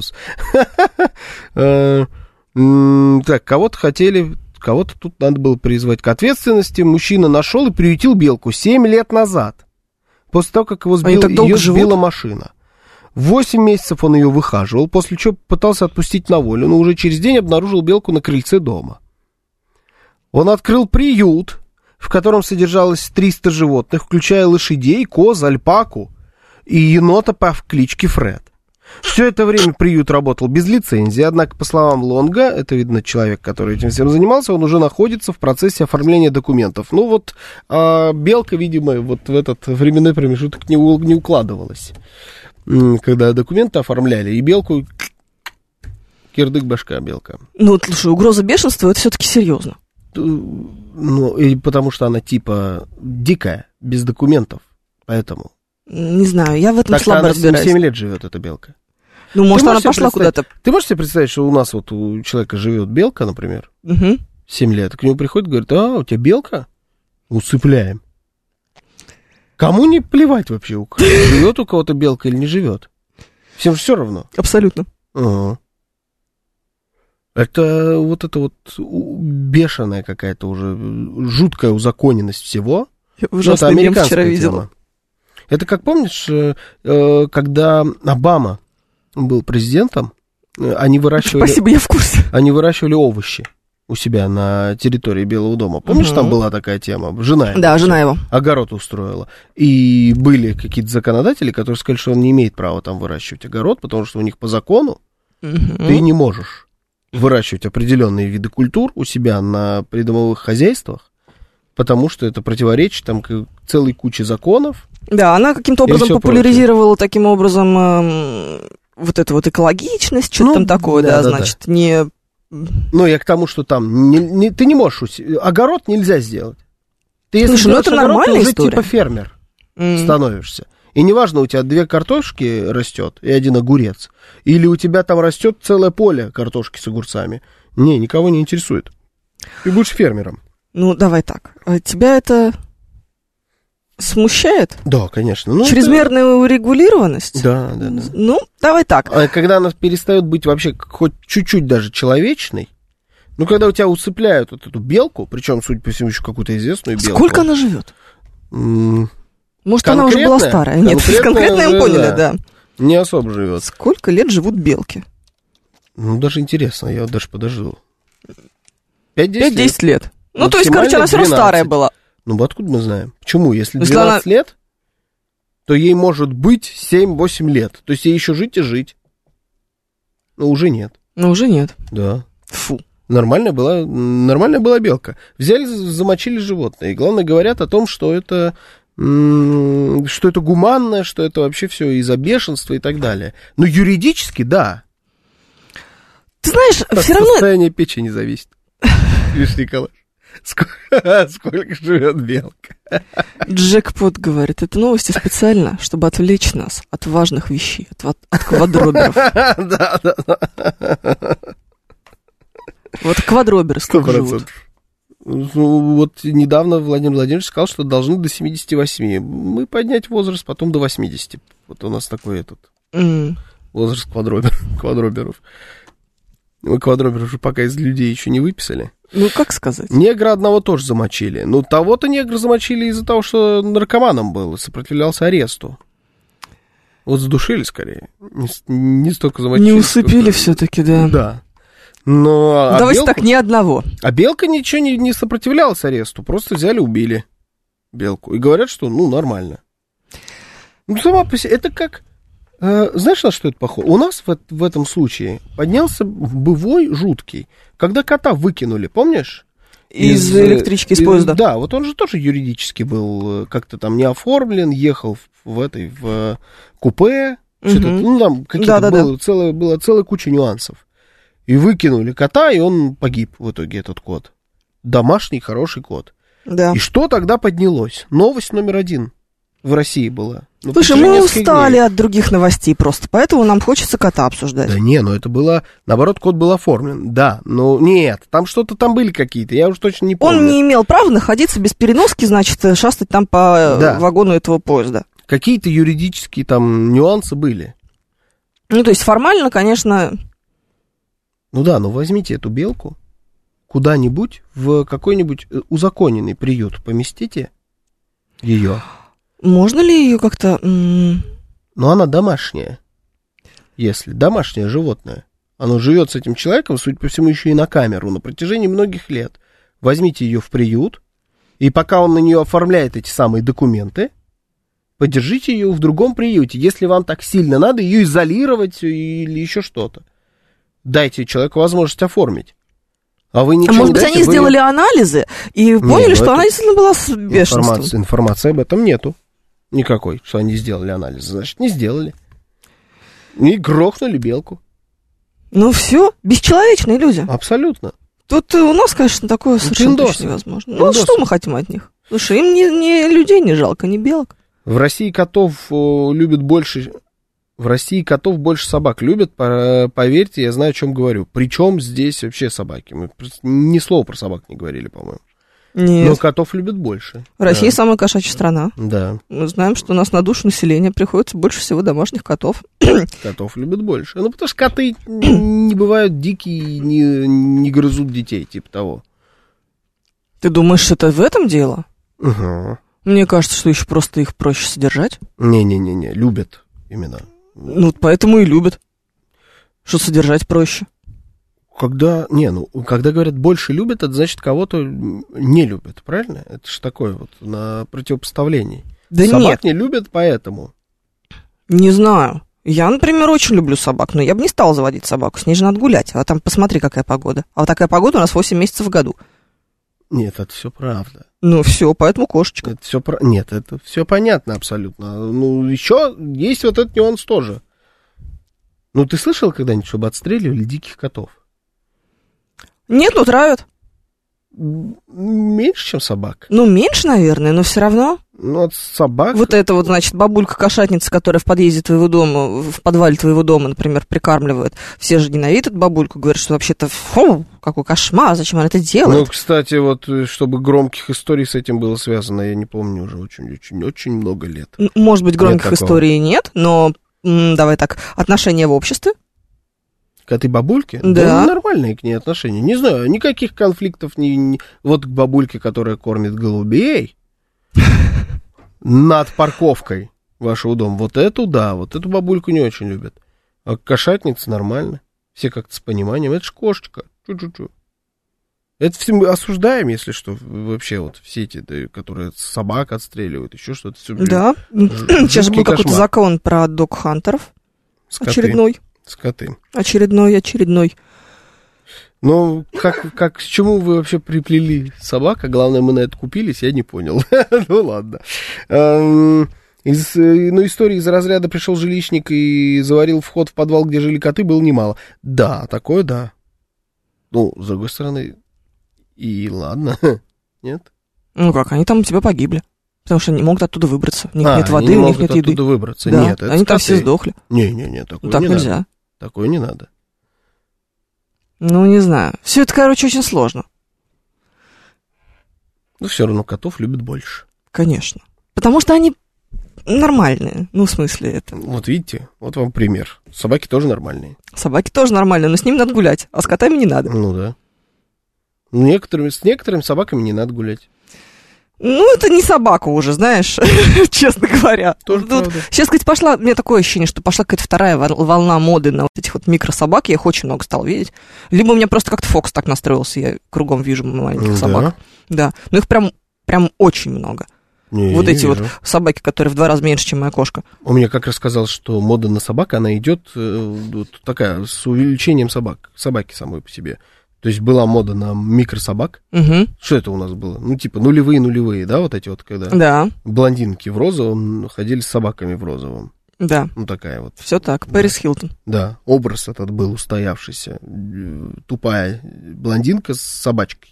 News. Так, кого-то тут надо было призвать к ответственности. Мужчина нашел и приютил белку 7 лет назад. После того, как ее сбила машина. 8 месяцев он ее выхаживал, после чего пытался отпустить на волю, но уже через день обнаружил белку на крыльце дома. Он открыл приют, в котором содержалось 300 животных, включая лошадей, коз, альпаку и енота по кличке Фред. Все это время приют работал без лицензии, однако, по словам Лонга, это, видно, человек, который этим всем занимался, он уже находится в процессе оформления документов. Белка, видимо, вот в этот временной промежуток не укладывалась, когда документы оформляли, и белку кирдык-башка белка. Слушай, угроза бешенства, это все-таки серьезно. И потому что она типа дикая, без документов, поэтому... Не знаю, я в этом слабо разбираюсь. 7 лет живет эта белка. Может, она пошла куда-то. Ты можешь себе представить, что у нас вот у человека живет белка, например, 7 лет, к нему приходит и говорит, у тебя белка? Усыпляем. Кому не плевать вообще, живет у кого-то белка или не живет. Всем же все равно. Абсолютно. Ага. Это вот бешеная какая-то уже жуткая узаконенность всего. Ужасный мем вчера видела. Это как помнишь, когда Обама был президентом, они выращивали... Спасибо, я в курсе. Они выращивали овощи у себя на территории Белого дома. Помнишь, там была такая тема? Жена его огород устроила. И были какие-то законодатели, которые сказали, что он не имеет права там выращивать огород, потому что у них по закону ты не можешь выращивать определенные виды культур у себя на придомовых хозяйствах, потому что это противоречит там целой куче законов. Да, она каким-то образом популяризировала таким образом вот эту вот экологичность, что-то там такое, да, значит, не... Ну, я к тому, что там ты не можешь... Огород нельзя сделать. Ты, если слушай, это огород, нормальная ты уже история. типа фермер становишься. И неважно, у тебя 2 картошки растет и 1 огурец, или у тебя там растет целое поле картошки с огурцами. Не, никого не интересует. Ты будешь фермером. Ну, давай так. Тебя это смущает? Да, конечно. Ну, чрезмерная урегулированность? Да. Ну, давай так. А когда она перестает быть вообще хоть чуть-чуть даже человечной, ну, когда у тебя усыпляют вот эту белку, причем, судя по всему, еще какую-то известную белку. Сколько она живет? Может, она уже была старая? Нет, конкретно мы поняли, да. Не особо живет. Сколько лет живут белки? Ну, даже интересно, я вот даже подожду. 5-10 лет. Ну, то есть, короче, она все равно старая была. Ну, откуда мы знаем? Почему? Если 12 лет, то ей может быть 7-8 лет. То есть, ей еще жить и жить. Но уже нет. Да. Фу. Нормальная была белка. Взяли, замочили животное. И, главное, говорят о том, что это гуманно, что это вообще все из-за бешенства и так далее. Но юридически, да. Ты знаешь, все равно... Состояние печени зависит. Видишь, Николай, сколько живет белка. Джекпот говорит, это новости специально, чтобы отвлечь нас от важных вещей, от квадроберов. Да. Вот квадроберы сколько живут? Ну, вот недавно Владимир Владимирович сказал, что должны до 78. Мы поднять возраст потом до 80. Вот у нас такой возраст квадроберов. Мы квадроберов же пока из людей еще не выписали. Ну, как сказать? Негра одного тоже замочили. Ну, того-то негра замочили из-за того, что наркоманом был и сопротивлялся аресту. Вот задушили скорее. Не столько замочили. Не усыпили все-таки, да. Да. Но, давайте так, ни одного. А белка ничего не сопротивлялась аресту, просто взяли, убили белку. И говорят, что, нормально. Ну, сама по себе, это как... знаешь, на что это похоже? У нас в этом случае поднялся бывой жуткий, когда кота выкинули, помнишь? Из электрички, из поезда. Да, вот он же тоже юридически был как-то там не оформлен, ехал в купе, что-то, там какие-то была целая куча нюансов. И выкинули кота, и он погиб в итоге, этот кот. Домашний, хороший кот. Да. И что тогда поднялось? Новость номер 1 в России была. Слушай, мы устали от других новостей просто, поэтому нам хочется кота обсуждать. Да не, это было... Наоборот, кот был оформлен, да. Но нет, там были какие-то, я уже точно не помню. Он не имел права находиться без переноски, значит, шастать там по вагону этого поезда. Какие-то юридические там нюансы были. Ну, то есть формально, конечно... Ну да, но возьмите эту белку, куда-нибудь в какой-нибудь узаконенный приют поместите ее. Можно ли ее как-то... Но она домашняя. Если домашнее животное, оно живет с этим человеком, судя по всему, еще и на камеру на протяжении многих лет. Возьмите ее в приют, и пока он на нее оформляет эти самые документы, подержите ее в другом приюте. Если вам так сильно надо, ее изолировать или еще что-то. Дайте человеку возможность оформить. А вы ничего может не быть, они сделали анализы и поняли, что она действительно была с бешенством. Информации об этом нету никакой, что они сделали анализы. Значит, не сделали. И грохнули белку. Ну все, бесчеловечные люди. Абсолютно. Тут у нас, конечно, такое совершенно точно невозможно. Ну, что мы хотим от них? Слушай, им ни людей не жалко, ни белок. В России котов любят больше... В России котов больше собак любят, поверьте, я знаю, о чем говорю. Причем здесь вообще собаки. Мы ни слова про собак не говорили, по-моему. Нет. Но котов любят больше. Россия самая кошачья страна. Да. Мы знаем, что у нас на душу населения приходится больше всего домашних котов. Котов любят больше. Ну, потому что коты не бывают дикие, не грызут детей, типа того. Ты думаешь, это в этом дело? Угу. Мне кажется, что еще просто их проще содержать. Не-не-не, любят именно. Ну, поэтому и любят. Что содержать проще. Когда говорят больше любят, это значит кого-то не любят, правильно? Это же такое вот на противопоставлении. Да собак не любят, поэтому. Не знаю. Я, например, очень люблю собак, но я бы не стала заводить собаку. С ней же надо гулять. А там посмотри, какая погода. А вот такая погода у нас 8 месяцев в году. Нет, это все правда. Ну, все, поэтому кошечка. Нет, это все понятно абсолютно. Ну, еще есть вот этот нюанс тоже. Ну, ты слышал когда-нибудь, чтобы отстреливали диких котов? Нет, ну травят. Меньше, чем собак. Ну, меньше, наверное, но все равно. Ну, от собак... Вот это вот, значит, бабулька-кошатница, которая в подъезде твоего дома, в подвале твоего дома, например, прикармливает. Все же ненавидят бабульку, говорят, что вообще-то, фу, какой кошмар, зачем она это делает? Ну, кстати, вот, чтобы громких историй с этим было связано, я не помню уже очень много лет. Может быть, громких историй нет, но, давай так, отношения в обществе? Коты-бабульки? Да. Ну, нормальные к ней отношения. Не знаю, никаких конфликтов. Вот к бабульке, которая кормит голубей над парковкой вашего дома. Вот эту, да, вот эту бабульку не очень любят. А кошатница нормально. Все как-то с пониманием. Это ж кошечка. Чу-чу-чу. Это все мы осуждаем, если что, вообще вот все эти, которые собак отстреливают, еще что-то. Все, да. Сейчас был какой-то закон про дог-хантеров. Очередной. Скоты. Очередной. Ну, как, к чему вы вообще приплели собак, а главное, мы на это купились, я не понял. Ну, ладно. Истории из разряда пришел жилищник и заварил вход в подвал, где жили коты, было немало. Да, такое да. Ну, с другой стороны, и ладно, нет? Ну как, они там у тебя погибли. Потому что они не могут оттуда выбраться. У них нет воды, они у них нет еды. Оттуда выбраться. Да. Нет, это они там все сдохли. Не, такое так не нельзя. Надо. Такое не надо. Ну, не знаю. Все это, короче, очень сложно. Но все равно котов любят больше. Конечно. Потому что они нормальные. Ну, в смысле это. Вот видите, вот вам пример. Собаки тоже нормальные. Собаки тоже нормальные, но с ними надо гулять, а с котами не надо. Ну да. С некоторыми собаками не надо гулять. Ну, это не собака уже, знаешь, честно говоря. Тоже правда. Сейчас, кстати, у меня такое ощущение, что пошла какая-то вторая волна моды на вот этих вот микрособак, я их очень много стал видеть. Либо у меня просто как-то фокус так настроился, я кругом вижу маленьких собак. Да, но их прям очень много. Вот эти вот собаки, которые в 2 раза меньше, чем моя кошка. Он мне как раз сказал, что мода на собак, она идет вот такая, с увеличением собаки самой по себе. То есть была мода на микрособак. Угу. Что это у нас было? Ну, типа нулевые, да, вот эти вот, когда да. Блондинки в розовом ходили с собаками в розовом. Да. Ну, такая вот. Все так, Пэрис Хилтон. Да, образ этот был устоявшийся. Тупая блондинка с собачкой.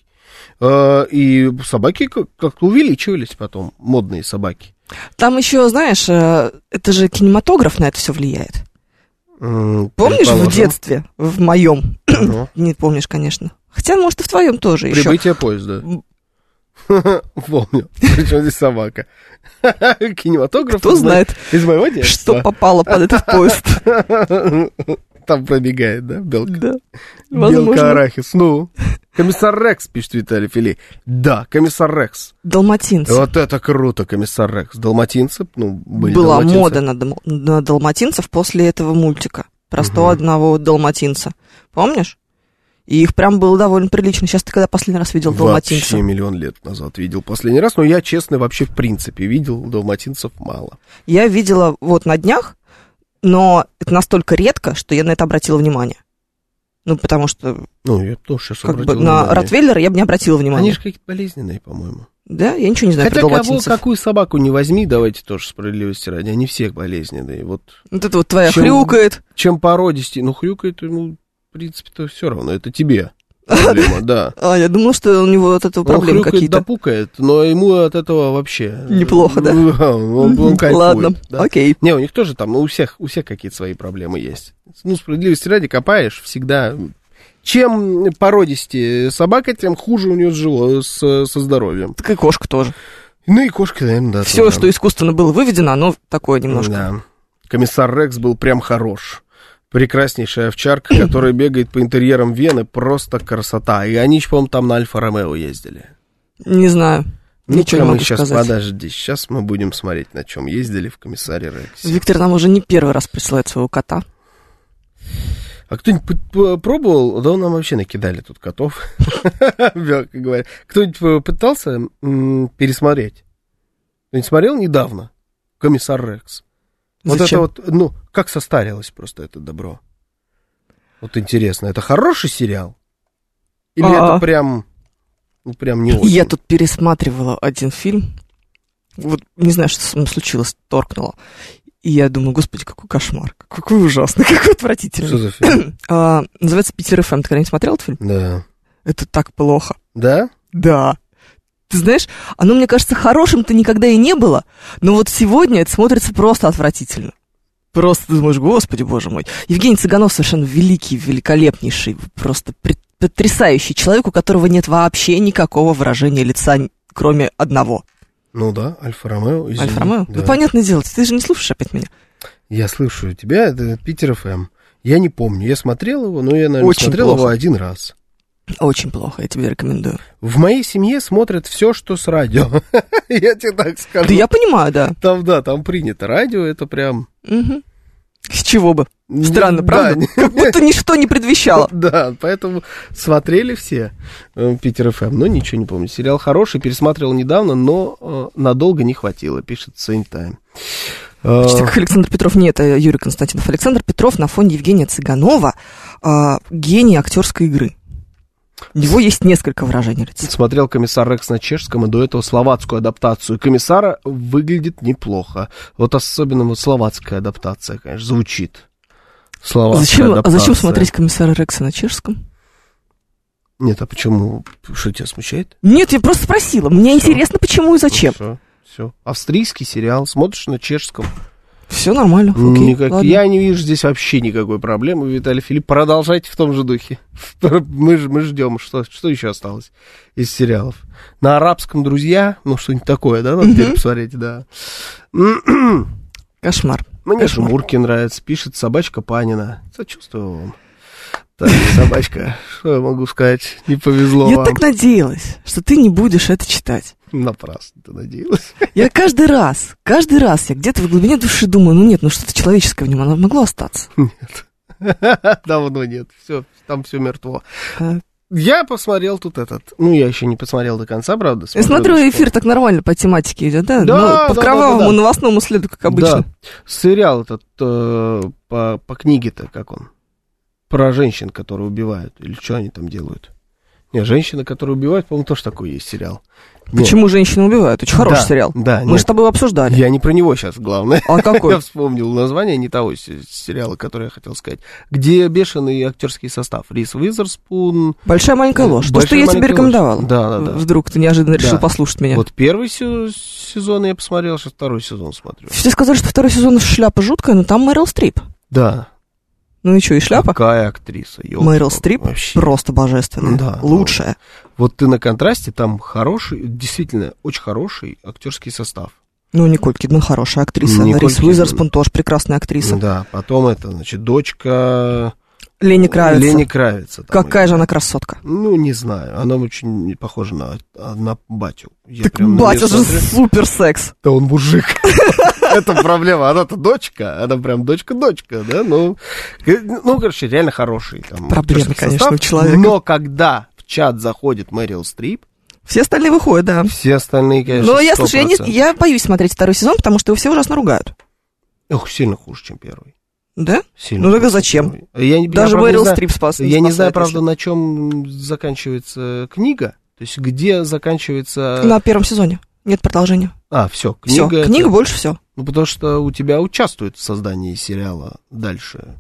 И собаки как-то увеличивались потом, модные собаки. Там еще, знаешь, это же кинематограф на это все влияет. Помнишь в детстве, в моем? Не помнишь, конечно. Хотя, может, и в твоем тоже еще. Прибытие поезда. Помню. Причем здесь собака. Кинематограф. Кто знает, из моего детства. Что попало под этот поезд. Там пробегает, да, белка? Да, возможно. Белка-арахис. Ну, комиссар Рекс, пишет Виталий Филей. Да, комиссар Рекс. Далматинцы. Вот это круто, комиссар Рекс. Далматинцы, ну, были была далматинцы. мода на далматинцев после этого мультика. Про 101 далматинца. Помнишь? И их прям было довольно прилично. Сейчас ты когда последний раз видел далматинца? Вообще миллион лет назад видел последний раз. Но я, честно, вообще в принципе видел далматинцев мало. Я видела вот на днях, но это настолько редко, что я на это обратила внимание. Ну, потому что... Ну, я тоже сейчас как бы на ротвейлера я бы не обратила внимания. Они же какие-то болезненные, по-моему. Да? Я ничего не знаю про далматинцев. Хотя какую собаку не возьми, давайте тоже справедливости ради, они все болезненные. Вот это вот твоя хрюкает. Чем породистее, ну, хрюкает, ну, в принципе-то все равно, это тебе проблема, да. Я думала, что у него от этого проблемы какие-то. Он хрюкает, допукает, но ему от этого вообще... Неплохо, да? Он кайфует. Ладно, окей. Не, у них тоже там, у всех какие-то свои проблемы есть. Ну, справедливости ради, копаешь, всегда чем породистее собака, тем хуже у нее со здоровьем. Так и кошка тоже. Ну и кошка, наверное, да. Все, что искусственно было выведено, оно такое немножко. Да. Комиссар Рекс был прям хорош. Прекраснейшая овчарка, которая бегает по интерьерам Вены, просто красота. И они, по-моему, там на Альфа-Ромео ездили. Не знаю. Ничего не могу сейчас, сказать. подожди, сейчас мы будем смотреть, на чем ездили в комиссаре Рексе. Виктор нам уже не первый раз присылает своего кота. А кто-нибудь пробовал? Да, нам вообще накидали тут котов. Кто-нибудь пытался пересмотреть? Кто-нибудь смотрел недавно? Комиссар Рекс. Вот Зачем? это вот, ну, как состарилось просто это добро. Вот интересно, это хороший сериал? Или это прям, ну, прям не очень? Я тут пересматривала один фильм. Вот не знаю, что со мной случилось, торкнуло. И я думаю, господи, какой кошмар, какой ужасный, какой отвратительный. Что за фильм? Называется «Питер ФМ». Ты когда-нибудь смотрел этот фильм? Да. Это так плохо. Да? Да. Ты знаешь, оно, мне кажется, хорошим-то никогда и не было, но вот сегодня это смотрится просто отвратительно. Просто ты думаешь, господи, боже мой. Евгений Цыганов совершенно великий, великолепнейший, просто потрясающий человек, у которого нет вообще никакого выражения лица, кроме одного. Ну да, Альфа-Ромео. Альфа-Ромео? Да. Ну, понятное дело, ты же не слушаешь опять меня. Я слышу тебя, это Питер ФМ. Я не помню, я смотрел его, но я, наверное, Очень смотрел плохо. его один раз. Очень плохо, я тебе рекомендую. В моей семье смотрят все, что с радио. Я тебе так скажу. Да я понимаю, да. Там принято. Радио это прям... Угу. С чего бы? Странно, Да, правда? Как будто ничто не предвещало. Да, поэтому смотрели все Питер ФМ, но ничего не помню. Сериал хороший, пересматривал недавно, но надолго не хватило, пишет Saint Time. Почти как Александр Петров. Нет, это Юрий Константинов. Александр Петров на фоне Евгения Цыганова гений актерской игры. У него есть несколько выражений лица. Смотрел «Комиссар Рекс» на чешском, и до этого словацкую адаптацию комиссара выглядит неплохо. Вот особенно вот словацкая адаптация, конечно, звучит. Зачем смотреть «Комиссара Рекса» на чешском? Нет, а почему? Что тебя смущает? Нет, я просто спросила. Мне интересно, почему и зачем. Все. Австрийский сериал, смотришь на чешском. Все нормально. Окей, я не вижу здесь вообще никакой проблемы. Виталий Филипп, продолжайте в том же духе. Мы ждем, что еще осталось из сериалов. На арабском «Друзья», ну что-нибудь такое, да, надо теперь посмотреть, да. Кошмар. Мне Жмурки нравится, пишет собачка Панина. Сочувствую вам. Так, собачка, что я могу сказать, не повезло Я вам. так надеялась, что ты не будешь это читать. Напрасно ты надеялась. Я каждый раз, я где-то в глубине души думаю, ну что-то человеческое в нем, оно могло остаться. Нет, давно нет, все, там все мертво. Я посмотрел тут я еще не посмотрел до конца, правда. Я смотрю, эфир так нормально по тематике идет, да? Да, по кровавому новостному следу, как обычно. Да, сериал этот по книге-то, как он? Про женщин, которые убивают, или что они там делают? Не, женщины, которые убивают, по-моему, тоже такой есть сериал. Почему женщины убивают? Очень хороший сериал. Да, мы же с тобой обсуждали. Я не про него сейчас, главное. А какой? Я вспомнил название не того сериала, который я хотел сказать. Где бешеный актерский состав. Риз Уизерспун. «Большая маленькая ложь». То, что я тебе рекомендовал. Да. Вдруг ты неожиданно решил послушать меня. Вот первый сезон я посмотрел, сейчас второй сезон смотрю. Все сказали, что второй сезон шляпа жуткая, но там Мэрил Стрип. Да. Ну и что, и шляпа? Какая актриса? Мэрил Стрип просто божественная. Да, лучшая. Вот ты на контрасте, там хороший, действительно, очень хороший актерский состав. Ну, Николь Кидман хорошая актриса. Риз Уизерспун тоже прекрасная актриса. Да, потом это, значит, дочка... Лени Кравица. Какая же она красотка. Ну, не знаю, она очень похожа на батю. Так батя же супер секс. Да он мужик. Это проблема, она-то дочка, она прям дочка-дочка, да, ну, короче, реально хороший. Проблема, конечно, у человека. Но когда в чат заходит Мэрил Стрип, все остальные выходят, да. Все остальные, конечно, 100%. Но я, слушай, я боюсь смотреть второй сезон, потому что его все ужасно ругают. Ох, сильно хуже, чем первый. Да? Сильно ну тогда зачем? Даже Мэрил Стрип спас. Я не знаю, правда, на чем заканчивается книга, то есть где заканчивается... На первом сезоне. Нет продолжения. Все, книга. Все, книга больше все. Ну, потому что у тебя участвует в создании сериала дальше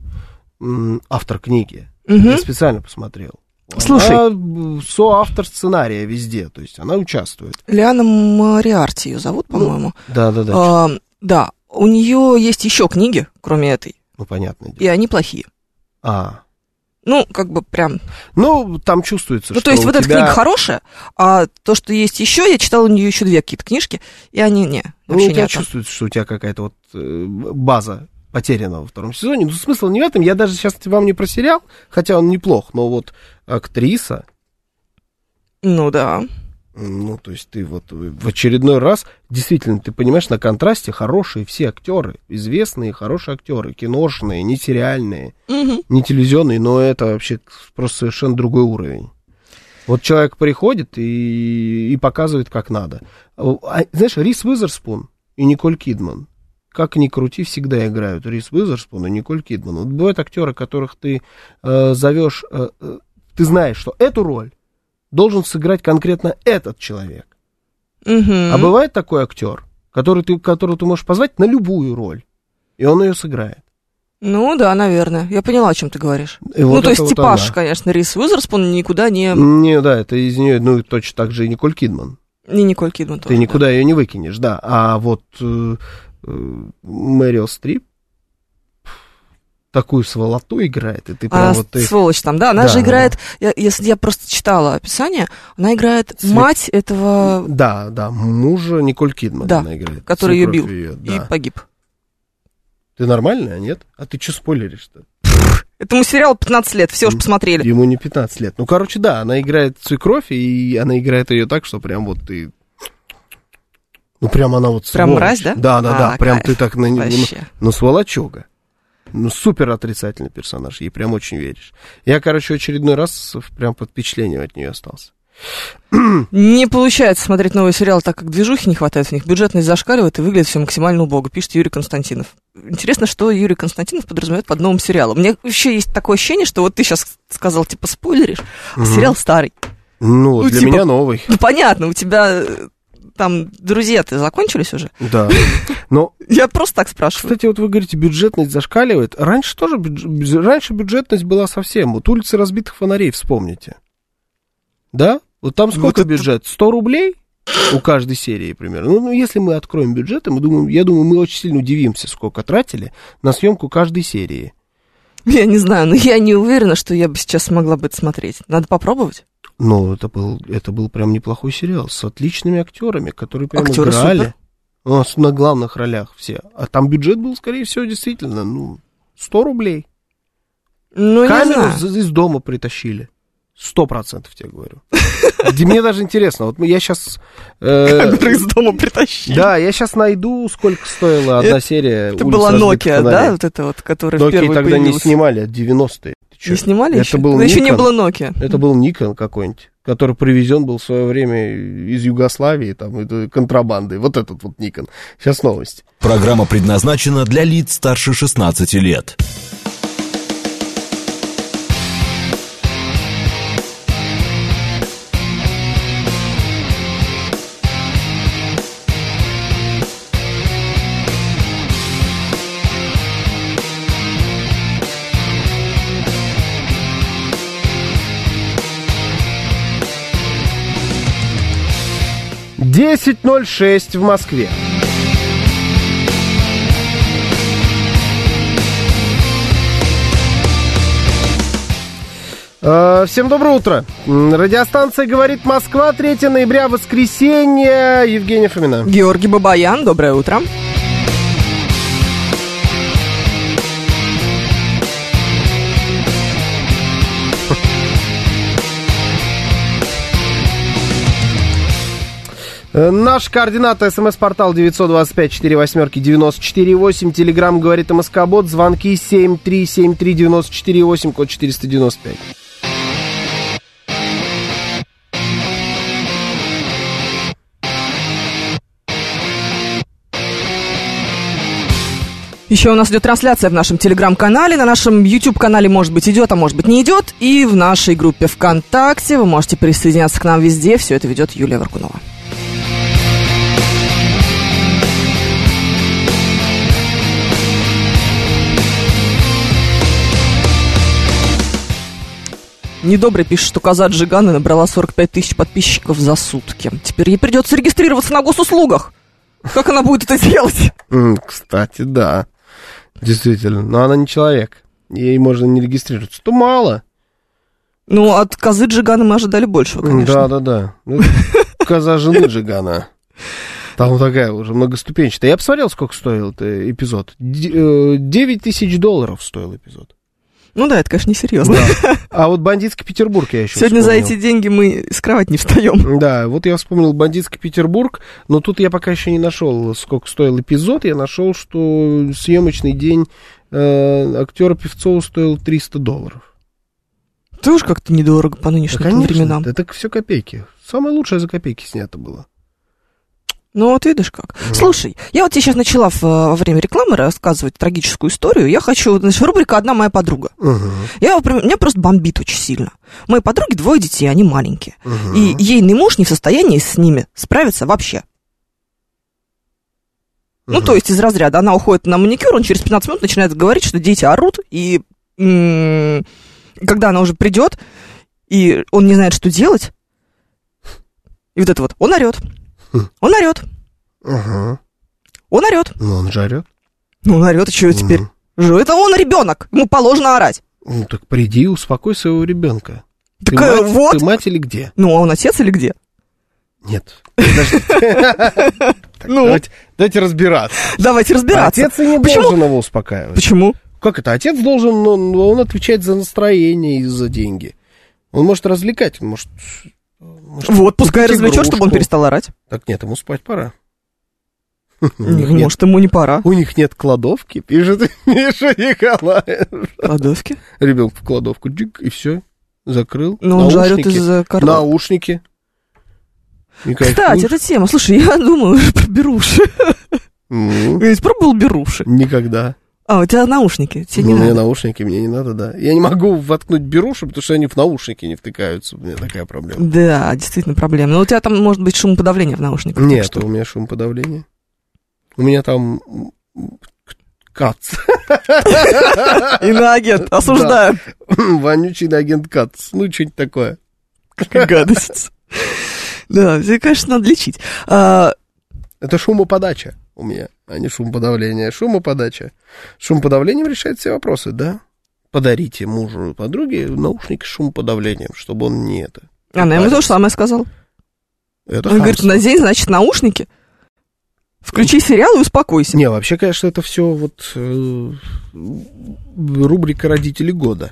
автор книги. Я специально посмотрел. Слушай. Она соавтор сценария везде, то есть она участвует. Лиана Мориарти ее зовут, по-моему. Да. Да, у нее есть еще книги, кроме этой. Ну, понятно. И они плохие. Ну, как бы прям... Ну, там чувствуется, что то есть вот тебя... эта книга хорошая, а то, что есть еще, я читала у нее еще 2 какие-то книжки, и они вообще у тебя чувствуется, что у тебя какая-то вот база потеряна во 2 сезоне. Ну, смысл не в этом. Я даже сейчас вам не про сериал, хотя он неплох, но вот актриса... Ну, да. Ну, то есть ты вот в очередной раз, действительно, ты понимаешь, на контрасте хорошие все актеры, известные хорошие актеры, киношные, не сериальные, не телевизионные, но это вообще просто совершенно другой уровень. Вот человек приходит и показывает, как надо. Знаешь, Риз Уизерспун и Николь Кидман, как ни крути, всегда играют Риз Уизерспун и Николь Кидман. Вот бывают актеры, которых ты зовешь, ты знаешь, что эту роль должен сыграть конкретно этот человек. А бывает такой актер, которого ты можешь позвать на любую роль, и он ее сыграет. Ну да, наверное. Я поняла, о чем ты говоришь. И вот то есть вот типаж, она. конечно, Риз Уизерспун никуда не... Не, да, это из нее, ну, точно так же и Николь Кидман. И Николь Кидман тоже. Ты никуда ее не выкинешь, да. А вот Мэрил Стрип такую сволоту играет, и ты прям вот... Сволочь там, да, она же играет, если я просто читала описание, она играет мать этого... Да, мужа Николь Кидман она играет. Который ее бил и погиб. Ты нормальная, нет? А ты что спойлеришь-то? Этому сериалу 15 лет, все уже посмотрели. Ему не 15 лет. Ну, короче, да, она играет свекровь, и она играет ее так, что прям вот ты... Ну, прям она вот сволочь. Прям мразь, да? Да, прям ты так... Ну, сволочуга. Ну, супер отрицательный персонаж, ей прям очень веришь. Я, короче, очередной раз прям под впечатлением от нее остался. Не получается смотреть новый сериал, так как движухи не хватает в них. Бюджетность зашкаливает и выглядит все максимально убого, пишет Юрий Константинов. Интересно, что Юрий Константинов подразумевает под новым сериалом. У меня еще есть такое ощущение, что вот ты сейчас сказал, типа, спойлеришь, а сериал старый. Ну, для типа, меня новый. Ну, понятно, у тебя... Там друзья-то закончились уже? Да. Но, я просто так спрашиваю. Кстати, вот вы говорите, бюджетность зашкаливает. Раньше тоже бюджетность была совсем. Вот «Улицы разбитых фонарей» вспомните. Да? Вот там сколько вот бюджет? 100 рублей у каждой серии примерно. Ну, если мы откроем бюджет, я думаю, мы очень сильно удивимся, сколько тратили на съемку каждой серии. Я не знаю, но я не уверена, что я бы сейчас смогла бы это смотреть. Надо попробовать. Ну, это был прям неплохой сериал с отличными актерами, которые прям актеры играли. У нас на главных ролях все. А там бюджет был, скорее всего, действительно, 100 рублей. Ну, камеру из дома притащили. 100% тебе говорю. Мне даже интересно, вот я сейчас... Камеру из дома притащили. Да, я сейчас найду, сколько стоила одна серия. Это была Nokia, да, вот это вот, которая в первой Nokia тогда не снимали, 90-е. Не снимали это еще? Был еще не было Nokia. Это был Nikon какой-нибудь, который привезен был в свое время из Югославии, там, контрабандой. Вот этот вот Nikon. Сейчас новости. Программа предназначена для лиц старше 16 лет. .06 в Москве. Всем доброе утро. Радиостанция «Говорит Москва», 3 ноября, воскресенье. Евгения Фомина. Георгий Бабаян, доброе утро. Наш координат, смс-портал 925-48-94-8, телеграмм «Говорит МСК-бот», звонки 7373948, код 495. Еще у нас идет трансляция в нашем телеграм-канале, на нашем YouTube-канале, может быть, идет, а может быть, не идет, и в нашей группе ВКонтакте. Вы можете присоединяться к нам везде, все это ведет Юлия Варкунова. Недобрый пишет, что коза Джигана набрала 45 тысяч подписчиков за сутки. Теперь ей придется регистрироваться на госуслугах. Как она будет это делать? Кстати, да. Действительно. Но она не человек. Ей можно не регистрироваться. То мало. Ну, от козы Джигана мы ожидали большего, конечно. Да. Коза жены Джигана. Там такая уже многоступенчатая. Я посмотрел, сколько стоил этот эпизод. $9000 стоил эпизод. Ну да, это, конечно, несерьезно. Да. А вот «Бандитский Петербург» я еще Сегодня вспомнил. за эти деньги мы с кровати не встаем. Да, вот я вспомнил «Бандитский Петербург», но тут я пока еще не нашел, сколько стоил эпизод. Я нашел, что съемочный день актера Певцова стоил $300. Тоже как-то недорого по нынешним временам. Это все копейки. Самое лучшее за копейки снято было. Ну, вот видишь как. Слушай, я вот тебе сейчас начала во время рекламы рассказывать трагическую историю. Я хочу, значит, рубрика «Одна моя подруга». Меня просто бомбит очень сильно. У моей подруги 2 детей, они маленькие. И ейный муж не в состоянии с ними справиться вообще. Ну, то есть из разряда она уходит на маникюр, он через 15 минут начинает говорить, что дети орут, и когда она уже придет, и он не знает, что делать, и вот это вот, он орет. Он орет. Он орет. Ну, он же орет. Ну, он орет, и что теперь? Это он ребенок, ему положено орать. Ну, так приди и успокой своего ребенка. Так ты мать или где? Ну, а он отец или где? Нет. Давайте разбираться. Давайте разбираться. Отец и не должен его успокаивать. Почему? Как это? Отец должен, он отвечает за настроение и за деньги. Он может развлекать, он может... Вот, пускай развлечет, чтобы он перестал орать. Так нет, ему спать пора. Может, ему не пора. У них нет кладовки, пишет Миша Николаев. Кладовки? Ребенка в кладовку, джик, и все, закрыл. Но он же орет из-за корова. Наушники. Кстати, эта тема, слушай, я думаю про беруши. Ты ведь пробовал беруши? Никогда. А, у тебя наушники, тебе не надо? Мне наушники, мне не надо, да. Я не могу воткнуть беруши, потому что они в наушники не втыкаются. У меня такая проблема. Да, действительно проблема. Но у тебя там может быть шумоподавление в наушниках. Нет, у меня шумоподавление. У меня там КАЦ. Иноагент, осуждаю. Вонючий иноагент КАЦ. Ну, что-нибудь такое. Гадость. Да, это, конечно, надо лечить. Это шумоподача у меня, а не шумоподавление. Шумоподача. Шумоподавлением решает все вопросы, да? Подарите мужу и подруге наушники с шумоподавлением, чтобы он не это. Она ему то же самое сказала. Это он говорит, надень, значит, наушники. Включи сериал и успокойся. Не, вообще, конечно, это все вот рубрика «Родители года».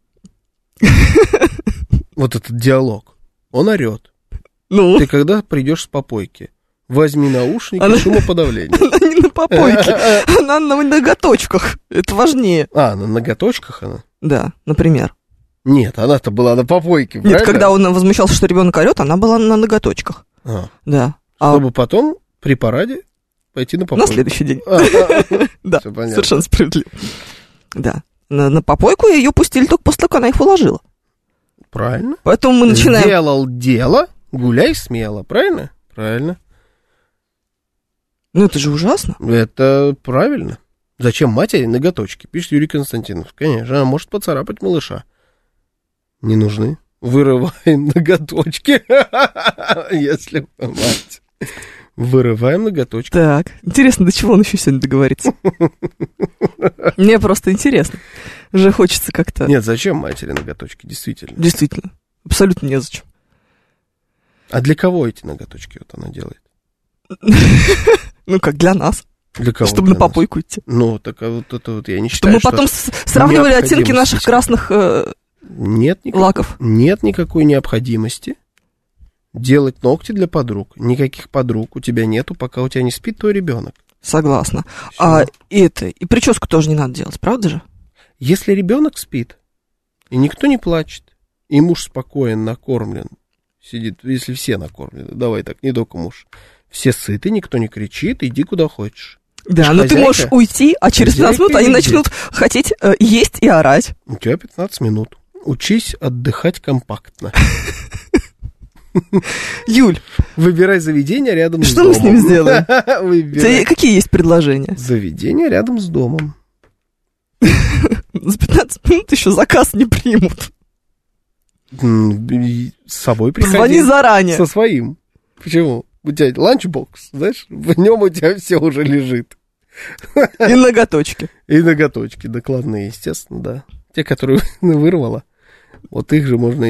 Вот этот диалог. Он орет. Ну? Ты когда придешь с попойки, возьми наушники, шумоподавление. Она не на попойке, она на ноготочках. Это важнее. А, на ноготочках она? Да, например. Нет, она-то была на попойке, правильно? Нет, когда он возмущался, что ребенок орет, она была на ноготочках. Да. Чтобы потом при параде пойти на попойку. На следующий день. Да, совершенно справедливо. Да. На попойку ее пустили только после того, как она их уложила. Правильно. Поэтому мы начинаем... Сделал дело, гуляй смело, правильно? Правильно. Ну, это же ужасно. Это правильно. Зачем матери ноготочки? Пишет Юрий Константинов. Конечно, она может поцарапать малыша. Не нужны. Вырываем ноготочки. Если мать. Вырываем ноготочки. Так, интересно, до чего он еще сегодня договорится? Мне просто интересно. Уже хочется как-то... Нет, зачем матери ноготочки, действительно? Действительно, абсолютно незачем. А для кого эти ноготочки вот она делает? Ну, как для нас. Для кого? Чтобы на попойку идти. Ну, так а вот это вот я не считаю, чтобы мы потом сравнивали оттенки наших красных лаков. Нет никакой необходимости делать ногти для подруг. Никаких подруг у тебя нету, пока у тебя не спит твой ребенок. Согласна. И прическу тоже не надо делать, правда же? Если ребенок спит, и никто не плачет, и муж спокоен, накормлен, сидит, если все накормлены, давай так, не только муж, все сыты, никто не кричит, иди куда хочешь. Да, но ты можешь уйти, а через 15 минут они начнут хотеть есть и орать. У тебя 15 минут. Учись отдыхать компактно. Юль. Выбирай заведение рядом с домом. Что мы с ним сделаем? Какие есть предложения? Заведение рядом с домом. За 15 минут еще заказ не примут. С собой приходи. Звони заранее. Со своим. Почему? У тебя ланчбокс, знаешь, в нем у тебя все уже лежит. И ноготочки. И ноготочки, докладные, естественно, да. Те, которые вырвала. Вот их же можно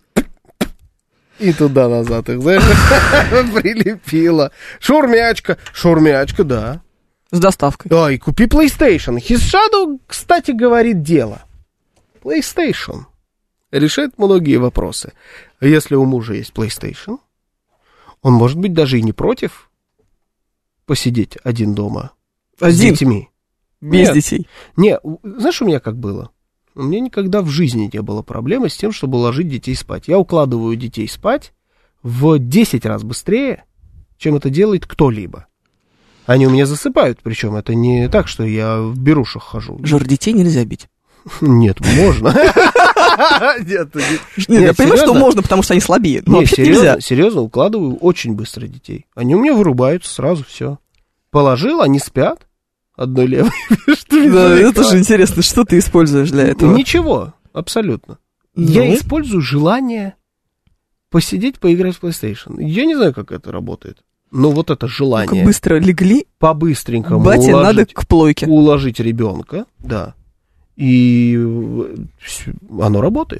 и туда-назад их, знаешь, прилепила. Шаурмячка, да. С доставкой. Да, и купи PlayStation. His Shadow, кстати, говорит дело. PlayStation решает многие вопросы. Если у мужа есть PlayStation, он может быть даже и не против посидеть один дома. С детьми. Без детей. Не, знаешь, у меня как было? У меня никогда в жизни не было проблемы с тем, чтобы уложить детей спать. Я укладываю детей спать в 10 раз быстрее, чем это делает кто-либо. Они у меня засыпают, причем это не так, что я в берушах хожу. Жор, детей нельзя бить. Нет, можно. Нет, я понимаю, что можно, потому что они слабее. Но вообще нельзя. Серьезно, укладываю очень быстро детей. Они у меня вырубаются сразу, все. Положил, они спят. Одной левой. Да, это же интересно, что ты используешь для этого? Ничего, абсолютно. Я использую желание посидеть, поиграть в PlayStation. Я не знаю, как это работает. Но вот это желание. Как быстро легли. По-быстренькому бате надо к плойке. Уложить ребенка, да. И оно работает.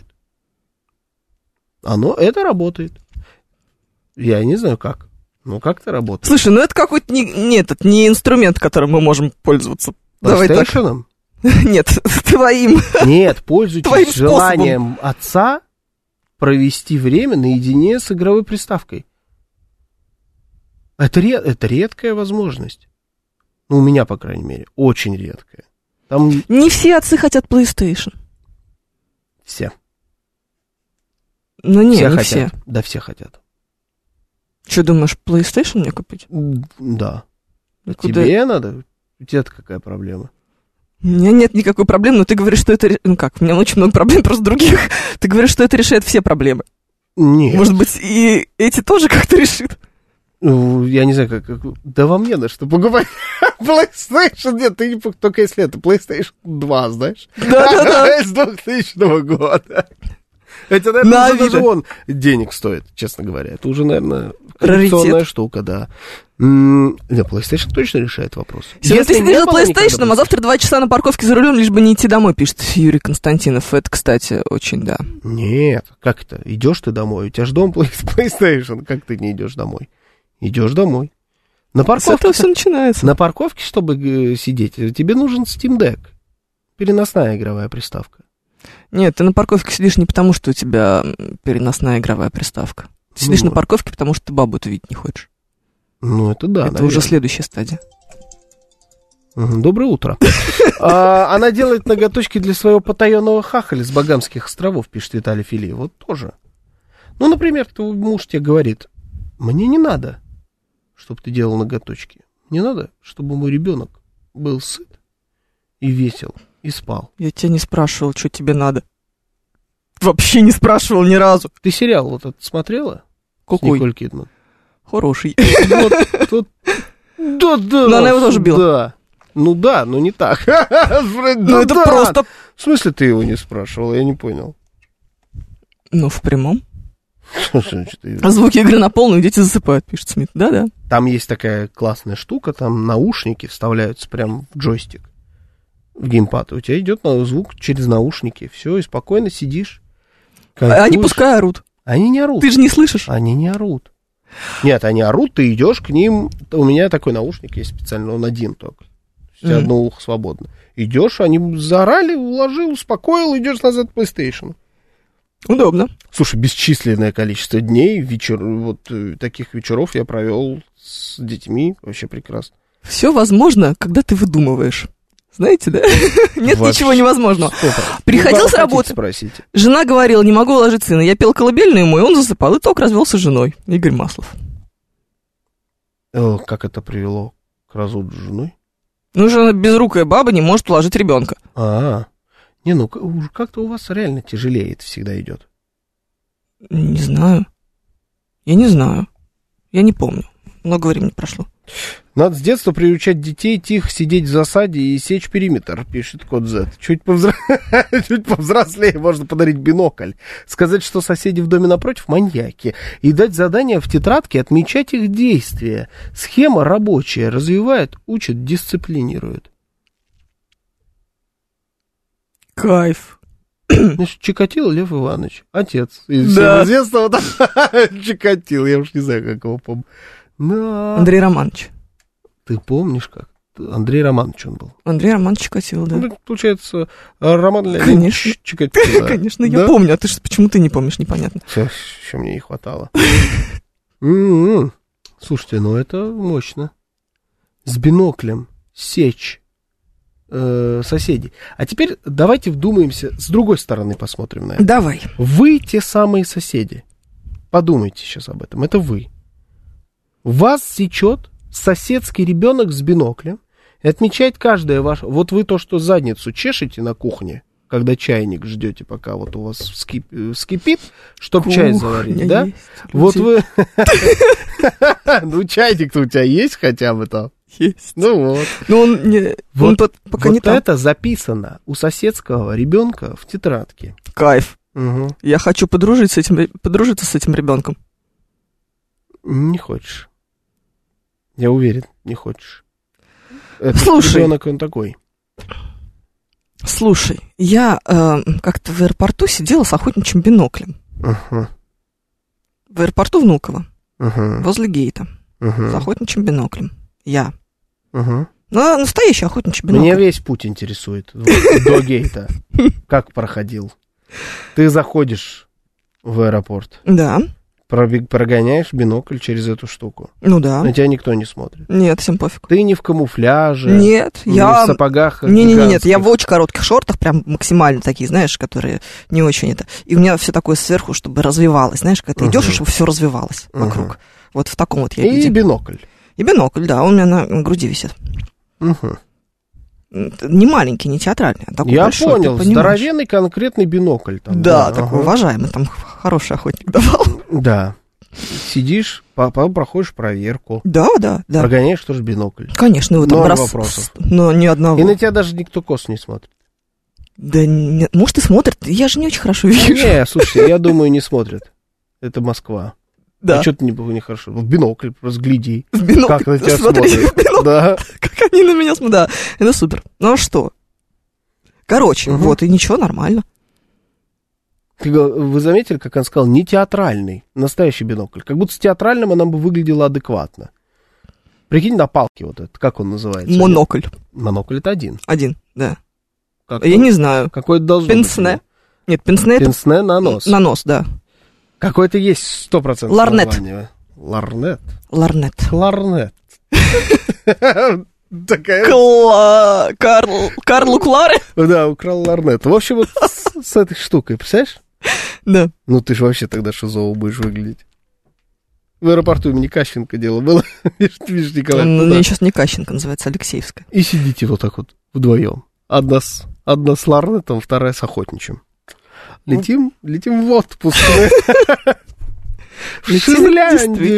Это работает. Я не знаю как. Ну, как-то работает. Слушай, ну это какой-то не инструмент, которым мы можем пользоваться. Давай так. Нет, твоим. Нет, пользуйтесь желанием отца провести время наедине с игровой приставкой. Это редкая возможность. Ну, у меня, по крайней мере, очень редкая. Там... Не все отцы хотят PlayStation. Все. Ну, не, все не хотят. все. Да, все хотят. Что, думаешь, PlayStation мне купить? Да. Куда? Тебе надо? У тебя-то какая проблема? У меня нет никакой проблемы, но ты говоришь, что это... Ну как, у меня очень много проблем просто других. Ты говоришь, что это решает все проблемы. Нет. Может быть, и эти тоже как-то решит? Я не знаю, как... Да вам не на что покупать. PlayStation, нет, ты не... Только если это PlayStation 2, знаешь? Да-да-да. С 2000 года. Это, наверное, даже он денег стоит, честно говоря. Это уже, наверное, коллекционная штука, да. Нет, PlayStation точно решает вопрос. Если ты сидишь за PlayStation, а завтра 2 часа на парковке за рулем, лишь бы не идти домой, пишет Юрий Константинов. Это, кстати, очень, да. Нет, как это? Идешь ты домой, у тебя же дом PlayStation, как ты не идешь домой? Идешь домой. На парковке, с этого все начинается. На парковке, чтобы сидеть, тебе нужен Steam Deck. Переносная игровая приставка. Нет, ты на парковке сидишь не потому, что у тебя переносная игровая приставка. Ты сидишь на парковке, потому что ты бабу-то видеть не хочешь. Ну, это да. Это уже следующая стадия. Доброе утро. Она делает ноготочки для своего потаенного хахаля с Багамских островов, пишет Виталий Филиев. Вот тоже. Ну, например, твой муж тебе говорит: мне не надо, чтобы ты делал ноготочки. Мне надо, чтобы мой ребенок был сыт и весел, и спал. Я тебя не спрашивал, что тебе надо. Вообще не спрашивал ни разу. Ты сериал вот этот смотрела? Какой? С Николь Кидман. Хороший. Да. Но она его тоже била. Да. Ну да, но не так. Ну это просто... В смысле ты его не спрашивал? Я не понял. Ну, в прямом. Звуки игры на полную, дети засыпают, пишет Смит. Да-да. Там есть такая классная штука, там наушники вставляются прям в джойстик, в геймпад. У тебя идет звук через наушники. Все, и спокойно сидишь. Они пускай орут. Они не орут. Ты же не слышишь. Они не орут. Нет, они орут, ты идешь к ним. У меня такой наушник есть специально, он один только. У тебя одно ухо свободно. Идешь, они заорали, уложил, успокоил, идешь назад в PlayStation. Удобно. Слушай, бесчисленное количество дней, вот таких вечеров я провел с детьми, вообще прекрасно. Все возможно, когда ты выдумываешь. Знаете, да? Нет ничего невозможного. Приходил с работы. Жена говорила: не могу уложить сына. Я пел колыбельную ему, и он засыпал. И только развелся с женой. Игорь Маслов. Как это привело к разводу с женой? Ну, жена безрукая баба не может уложить ребенка. Не, ну как-то у вас реально тяжелее это всегда идет. Не знаю. Я не знаю. Я не помню. Много времени прошло. Надо с детства приучать детей тихо сидеть в засаде и сечь периметр, пишет код Z. Чуть повзрослее можно подарить бинокль, сказать, что соседи в доме напротив маньяки, и дать задание в тетрадке отмечать их действия. Схема рабочая, развивает, учит, дисциплинирует. Кайф. Значит, Чикатило Лев Иванович, отец. И всем известно, вот Чикатило, я уж не знаю, как его помню. Да. Андрей Романович. Ты помнишь, как? Андрей Романович он был. Андрей Романович Чикатило, да. Ну, получается, Роман Леонидович Чикатило. Конечно, я помню. А почему ты не помнишь, непонятно. Еще мне не хватало. Слушайте, ну это мощно. С биноклем сечь соседей. А теперь давайте вдумаемся, с другой стороны посмотрим на это. Давай. Вы те самые соседи. Подумайте сейчас об этом. Это вы. Вас сечет соседский ребенок с биноклем и отмечает каждое ваше... Вот вы то, что задницу чешете на кухне, когда чайник ждете, пока вот у вас вскипит, чтобы чай заварить, да? Вот вы... Ну, чайник-то у тебя есть хотя бы там? Есть. Ну вот. Но он пока не там. Вот это записано у соседского ребенка в тетрадке. Кайф. Угу. Я хочу подружиться с этим ребенком. Не хочешь. Я уверен, не хочешь. Слушай. Ребенок он такой. Слушай, я как-то в аэропорту сидела с охотничьим биноклем. Uh-huh. В аэропорту Внуково. Uh-huh. Возле гейта. Uh-huh. С охотничьим биноклем. Я. Uh-huh. Ну, настоящий охотничий бинокль. Меня весь путь интересует. До гейта. Как проходил? Ты заходишь в аэропорт. Да. Прогоняешь бинокль через эту штуку. Ну да. На тебя никто не смотрит. Нет, всем пофиг. Ты не в камуфляже. Нет, я... в сапогах. Нет, я в очень коротких шортах, прям максимально такие, знаешь, которые не очень это. И у меня все такое сверху, чтобы развивалось, знаешь, когда ты идешь, и чтобы все развивалось вокруг. Вот в таком вот я виде. И бинокль. И бинокль, да, он у меня на груди висит. Угу. Не маленький, не театральный, а такой я большой. Я понял, здоровенный конкретный бинокль. Там, да, такой уважаемый, там хороший охотник давал. Да. Сидишь, потом проходишь проверку. Да. Прогоняешь тоже бинокль. Конечно, его там вопросов. Но ни одного. И на тебя даже никто кос не смотрит. Да нет, может и смотрит, я же не очень хорошо вижу. Не, слушай, я думаю, не смотрят. Это Москва. Да. А что ты не хорошо? В бинокль разгляди. В бинокль. Как на тебя смотри, смотрят. Да. Как они на меня смотрят. Да, это супер. Ну а что? Короче, вот, и ничего, нормально. Вы заметили, как он сказал, не театральный, настоящий бинокль. Как будто с театральным она бы выглядела адекватно. Прикинь, на палке вот это, как он называется? Монокль. Монокль это один. Один, да. Как я не знаю. Какой это должен пенсне. быть? Нет, пенсне это... Пенсне на нос. На нос, да. Какой-то есть 100% Ларнет. название. Ларнет. Ларнет. Кларнет. Такая... Карлу Клары? Да, украл ларнет. В общем, вот с этой штукой, представляешь? Да. Ну, ты же вообще тогда шизово будешь выглядеть. В аэропорту имени Кащенко дело было. Видишь, Николай. У меня сейчас не Кащенко, называется Алексеевская. И сидите вот так вот вдвоем. Одна с ларнетом, вторая с охотничьим. Летим в отпуск. В Шизляндию.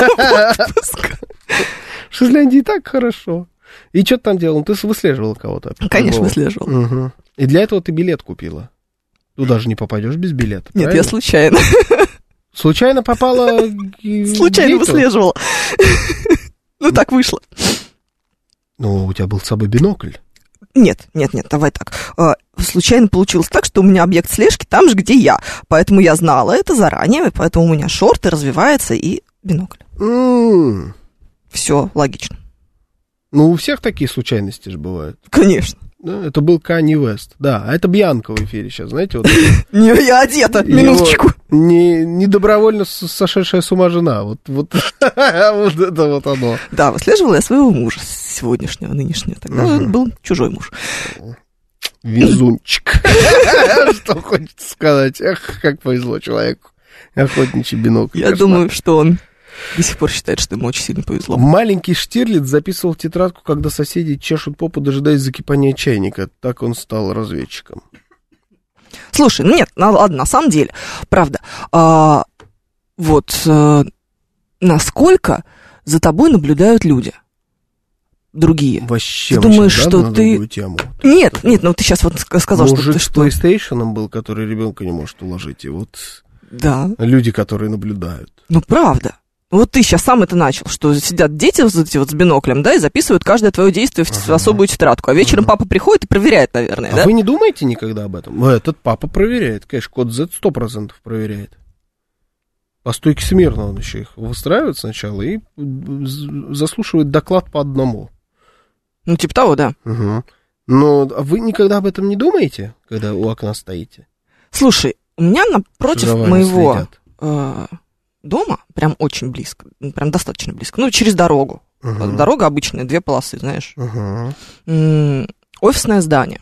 В Шизляндии так хорошо. И что ты там делал? Ты выслеживала кого-то? Конечно, выслеживала. И для этого ты билет купила. Туда же не попадешь без билета. Нет, я случайно. Случайно попала? Случайно выслеживала. Ну, так вышло. Ну, у тебя был с собой бинокль. Нет, давай так. Случайно получилось так, что у меня объект слежки там же, где я. Поэтому я знала это заранее, поэтому у меня шорты развиваются и бинокль. Все логично. Ну, у всех такие случайности же бывают. Конечно. Да, это был Канье Уэст. Да, а это Бьянка в эфире сейчас, знаете? Вот, не, я одета, минуточку. Не добровольно сошедшая с ума жена. Вот это вот оно. Да, выслеживала я своего мужа сегодняшнего, нынешнего. Тогда он был чужой муж. Везунчик. Что хочется сказать. Эх, как повезло человеку. Охотничий бинокль. Я думаю, что он до сих пор считает, что ему очень сильно повезло. Маленький Штирлиц записывал в тетрадку, когда соседи чешут попу, дожидаясь закипания чайника. Так он стал разведчиком. Слушай, ну нет, ладно, на самом деле, правда. Насколько за тобой наблюдают люди? Другие. Вообще, ты думаешь, что на ты... тему. Нет, ну ты сейчас вот сказал, мужик что ты что... Мужик с PlayStation был, который ребенка не может уложить, и вот... Да. Люди, которые наблюдают. Ну, правда. Вот ты сейчас сам это начал, что сидят дети вот с биноклем, да, и записывают каждое твое действие в особую тетрадку. А вечером папа приходит и проверяет, наверное, да? А вы не думаете никогда об этом? Этот папа проверяет, конечно, код Z 100% проверяет. По стойке смирно он еще их выстраивает сначала и заслушивает доклад по одному. Ну, типа того, да. Угу. Но вы никогда об этом не думаете, когда у окна стоите? Слушай, у меня напротив моего дома, прям очень близко, прям достаточно близко, ну, через дорогу. Дорога обычная, 2 полосы, знаешь. Офисное здание.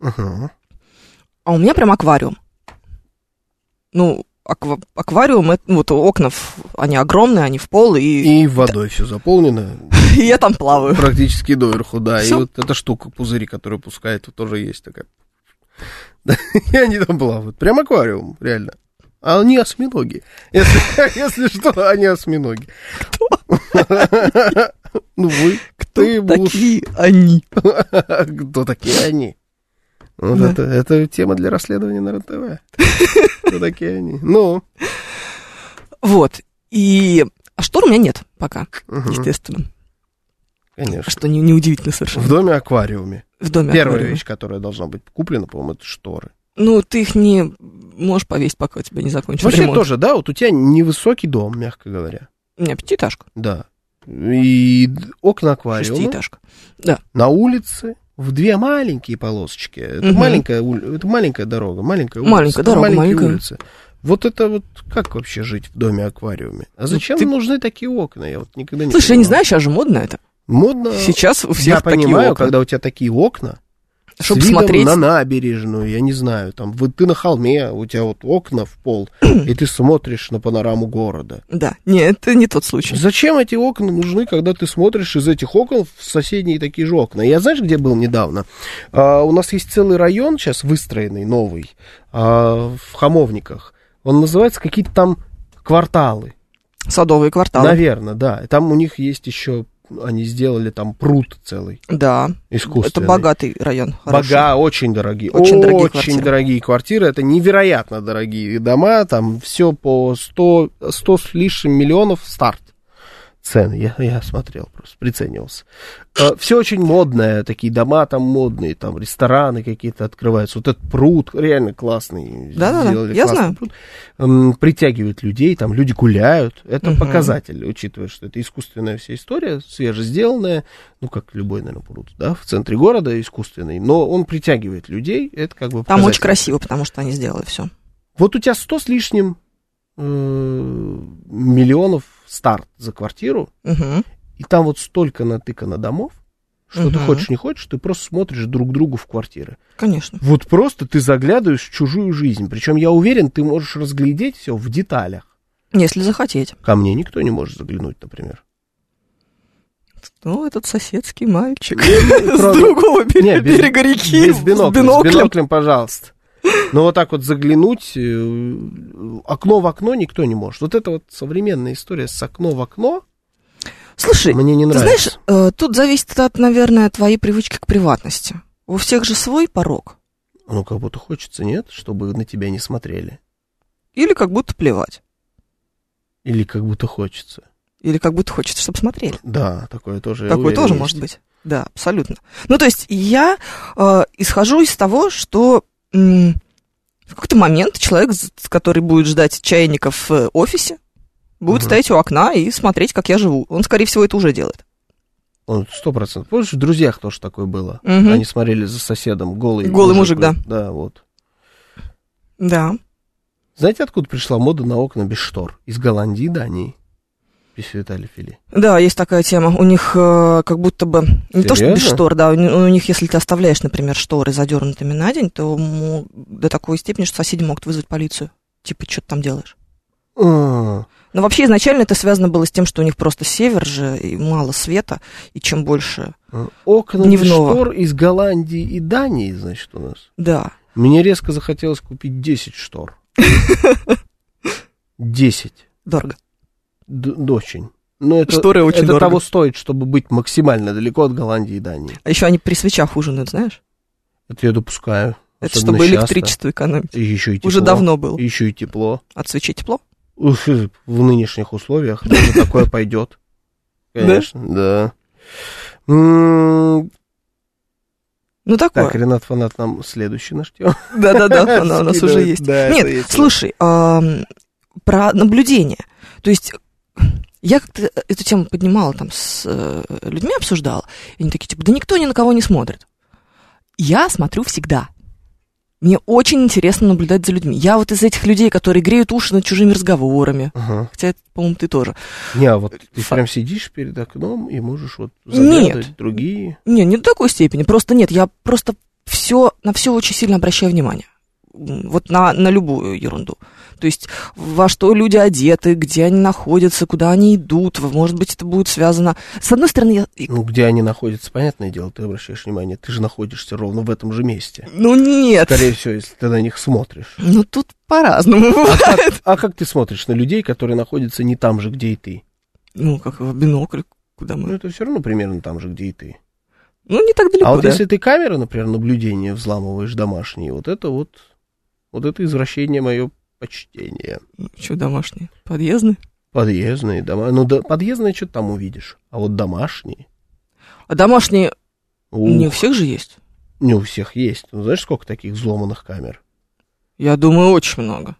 А у меня прям аквариум. Ну, аквариум, это, вот окна, они огромные, они в пол. И водой все заполнено. И я там плаваю. Практически доверху, да. Всё? И вот эта штука, пузыри, которую пускает, тоже есть такая. И они там плавают. Прям аквариум, реально. А они осьминоги. Если что, они осьминоги. Ну, вы. Кто такие они? Кто такие они? Вот это тема для расследования на РЕН-ТВ. Кто такие они? Ну. Вот. А штор у меня нет пока, естественно. Конечно. Что неудивительно совершенно. В доме-аквариуме. В доме Первая аквариуме. вещь, которая должна быть куплена, по-моему, это шторы. Ну, ты их не можешь повесить, пока у тебя не закончится Вообще ремонт. тоже, да, вот у тебя невысокий дом, мягко говоря. У меня 5-этажка. Да. И окна аквариума. 6-этажка. Да. На улице в 2 маленькие полосочки. Это маленькая дорога, маленькая улица. Маленькая дорога, маленькая улица. Вот это вот как вообще жить в доме-аквариуме? А зачем нужны такие окна? Я вот никогда не Слушай, понимал. я не знаю, сейчас же модно это. Модно. Сейчас у всех я такие понимаю, окна. когда у тебя такие окна, чтобы с видом смотреть на набережную, я не знаю, там, вот ты на холме, у тебя вот окна в пол, и ты смотришь на панораму города. Да, нет, это не тот случай. Зачем эти окна нужны, когда ты смотришь из этих окон в соседние такие же окна? Я знаешь, где был недавно? У нас есть целый район сейчас выстроенный, новый, в Хамовниках. Он называется какие-то там кварталы. Садовые кварталы. Наверное, да. Там у них есть еще... Они сделали там пруд целый. Да. Искусственный. Это богатый район. Хороший. Очень дорогие. Очень дорогие квартиры. Это невероятно дорогие дома. Там все по 100 с лишним миллионов старт. Цены. Я смотрел просто, приценивался. Все очень модное. Такие дома там модные. Там рестораны какие-то открываются. Вот этот пруд реально классный. Да, я знаю. Пруд. Притягивает людей. Там люди гуляют. Это показатель, учитывая, что это искусственная вся история, свежесделанная. Ну, как любой, наверное, пруд, да, в центре города искусственный. Но он притягивает людей. Это как бы там очень красиво, потому что они сделали все. Вот у тебя 100 с лишним миллионов старт за квартиру, и там вот столько натыкано домов, что ты хочешь не хочешь, ты просто смотришь друг другу в квартиры. Конечно. Вот просто ты заглядываешь в чужую жизнь. Причем я уверен, ты можешь разглядеть все в деталях. Если захотеть. Ко мне никто не может заглянуть, например. Ну, этот соседский мальчик с другого берега реки. Без бинокля. С биноклем, пожалуйста. Но вот так вот заглянуть, окно в окно никто не может. Вот это вот современная история с окно в окно. Слушай, мне не нравится. Ты знаешь, тут зависит от, наверное, твоей привычки к приватности. У всех же свой порог. Ну, как будто хочется, нет? Чтобы на тебя не смотрели. Или как будто плевать. Или как будто хочется. Или как будто хочется, чтобы смотрели. Да, такое тоже. Такое тоже может быть. Да, абсолютно. Ну, то есть я исхожу из того, что в какой-то момент человек, который будет ждать чайников в офисе, будет стоять у окна и смотреть, как я живу. Он, скорее всего, это уже делает. Он 100%. Помнишь, в «Друзьях» тоже такое было? Они смотрели за соседом, голый мужик, да. Да, вот. Да. Знаете, откуда пришла мода на окна без штор? Из Голландии и Дании. Пишет Виталий Фили. Да, есть такая тема. У них как будто бы... Не то, что без штор, да. У них, если ты оставляешь, например, шторы задернутыми на день, то до такой степени, что соседи могут вызвать полицию. Типа, что ты там делаешь? Но вообще изначально это связано было с тем, что у них просто север же, и мало света, и чем больше окна без штор из Голландии и Дании, значит, у нас? Да. Мне резко захотелось купить 10 штор. 10. Дорого. Очень. Но это, шторы очень дорого. Это того стоит, чтобы быть максимально далеко от Голландии и Дании. А еще они при свечах ужинают, знаешь? Это я допускаю. Это чтобы электричество экономить. И еще и тепло. Уже давно было. И еще и тепло. От свечей тепло? В нынешних условиях даже такое пойдет. Конечно, да. Ну, такое. Так, Ренат Фанат нам следующий наш тему. Да, она у нас уже есть. Нет, слушай, про наблюдение. То есть я как-то эту тему поднимала, там с людьми обсуждала, и они такие, типа, да никто ни на кого не смотрит. Я смотрю всегда. Мне очень интересно наблюдать за людьми. Я вот из этих людей, которые греют уши над чужими разговорами. Хотя, по-моему, ты тоже. Не, вот ты прям сидишь перед окном и можешь вот заглядывать другие. Не до такой степени. Просто нет, я просто на все очень сильно обращаю внимание. Вот на любую ерунду. То есть во что люди одеты, где они находятся, куда они идут. Может быть, это будет связано... С одной стороны, Ну, где они находятся, понятное дело, ты обращаешь внимание. Ты же находишься ровно в этом же месте. Ну, нет. Скорее всего, если ты на них смотришь. Ну, тут по-разному бывает. А как ты смотришь на людей, которые находятся не там же, где и ты? Ну, как в бинокль, куда мы... Ну, это все равно примерно там же, где и ты. Ну, не так далеко, А вот если ты камеры, например, наблюдения взламываешь домашние, вот это извращение мое почтение. Что домашние? Подъездные? Подъездные, Ну, подъездные что-то там увидишь. А вот домашние... А домашние не у всех же есть? Не у всех есть. Ну, знаешь, сколько таких взломанных камер? Я думаю, очень много.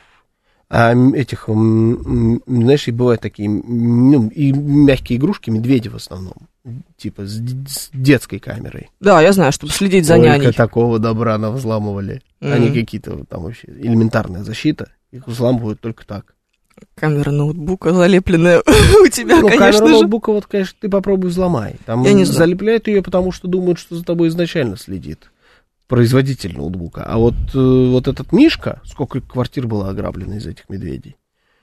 А этих, знаешь, и бывают такие, и мягкие игрушки, медведи в основном. Типа с детской камерой. Да, я знаю, чтобы следить за няней. Только такого добра взламывали. Они какие-то там вообще элементарная защита. Их взламывают только так. Камера ноутбука залепленная у тебя, конечно же. Камеру ноутбука, вот, конечно, ты попробуй взломай. Там залепляют ее, потому что думают, что за тобой изначально следит производитель ноутбука. А вот этот Мишка, сколько квартир было ограблено из этих медведей?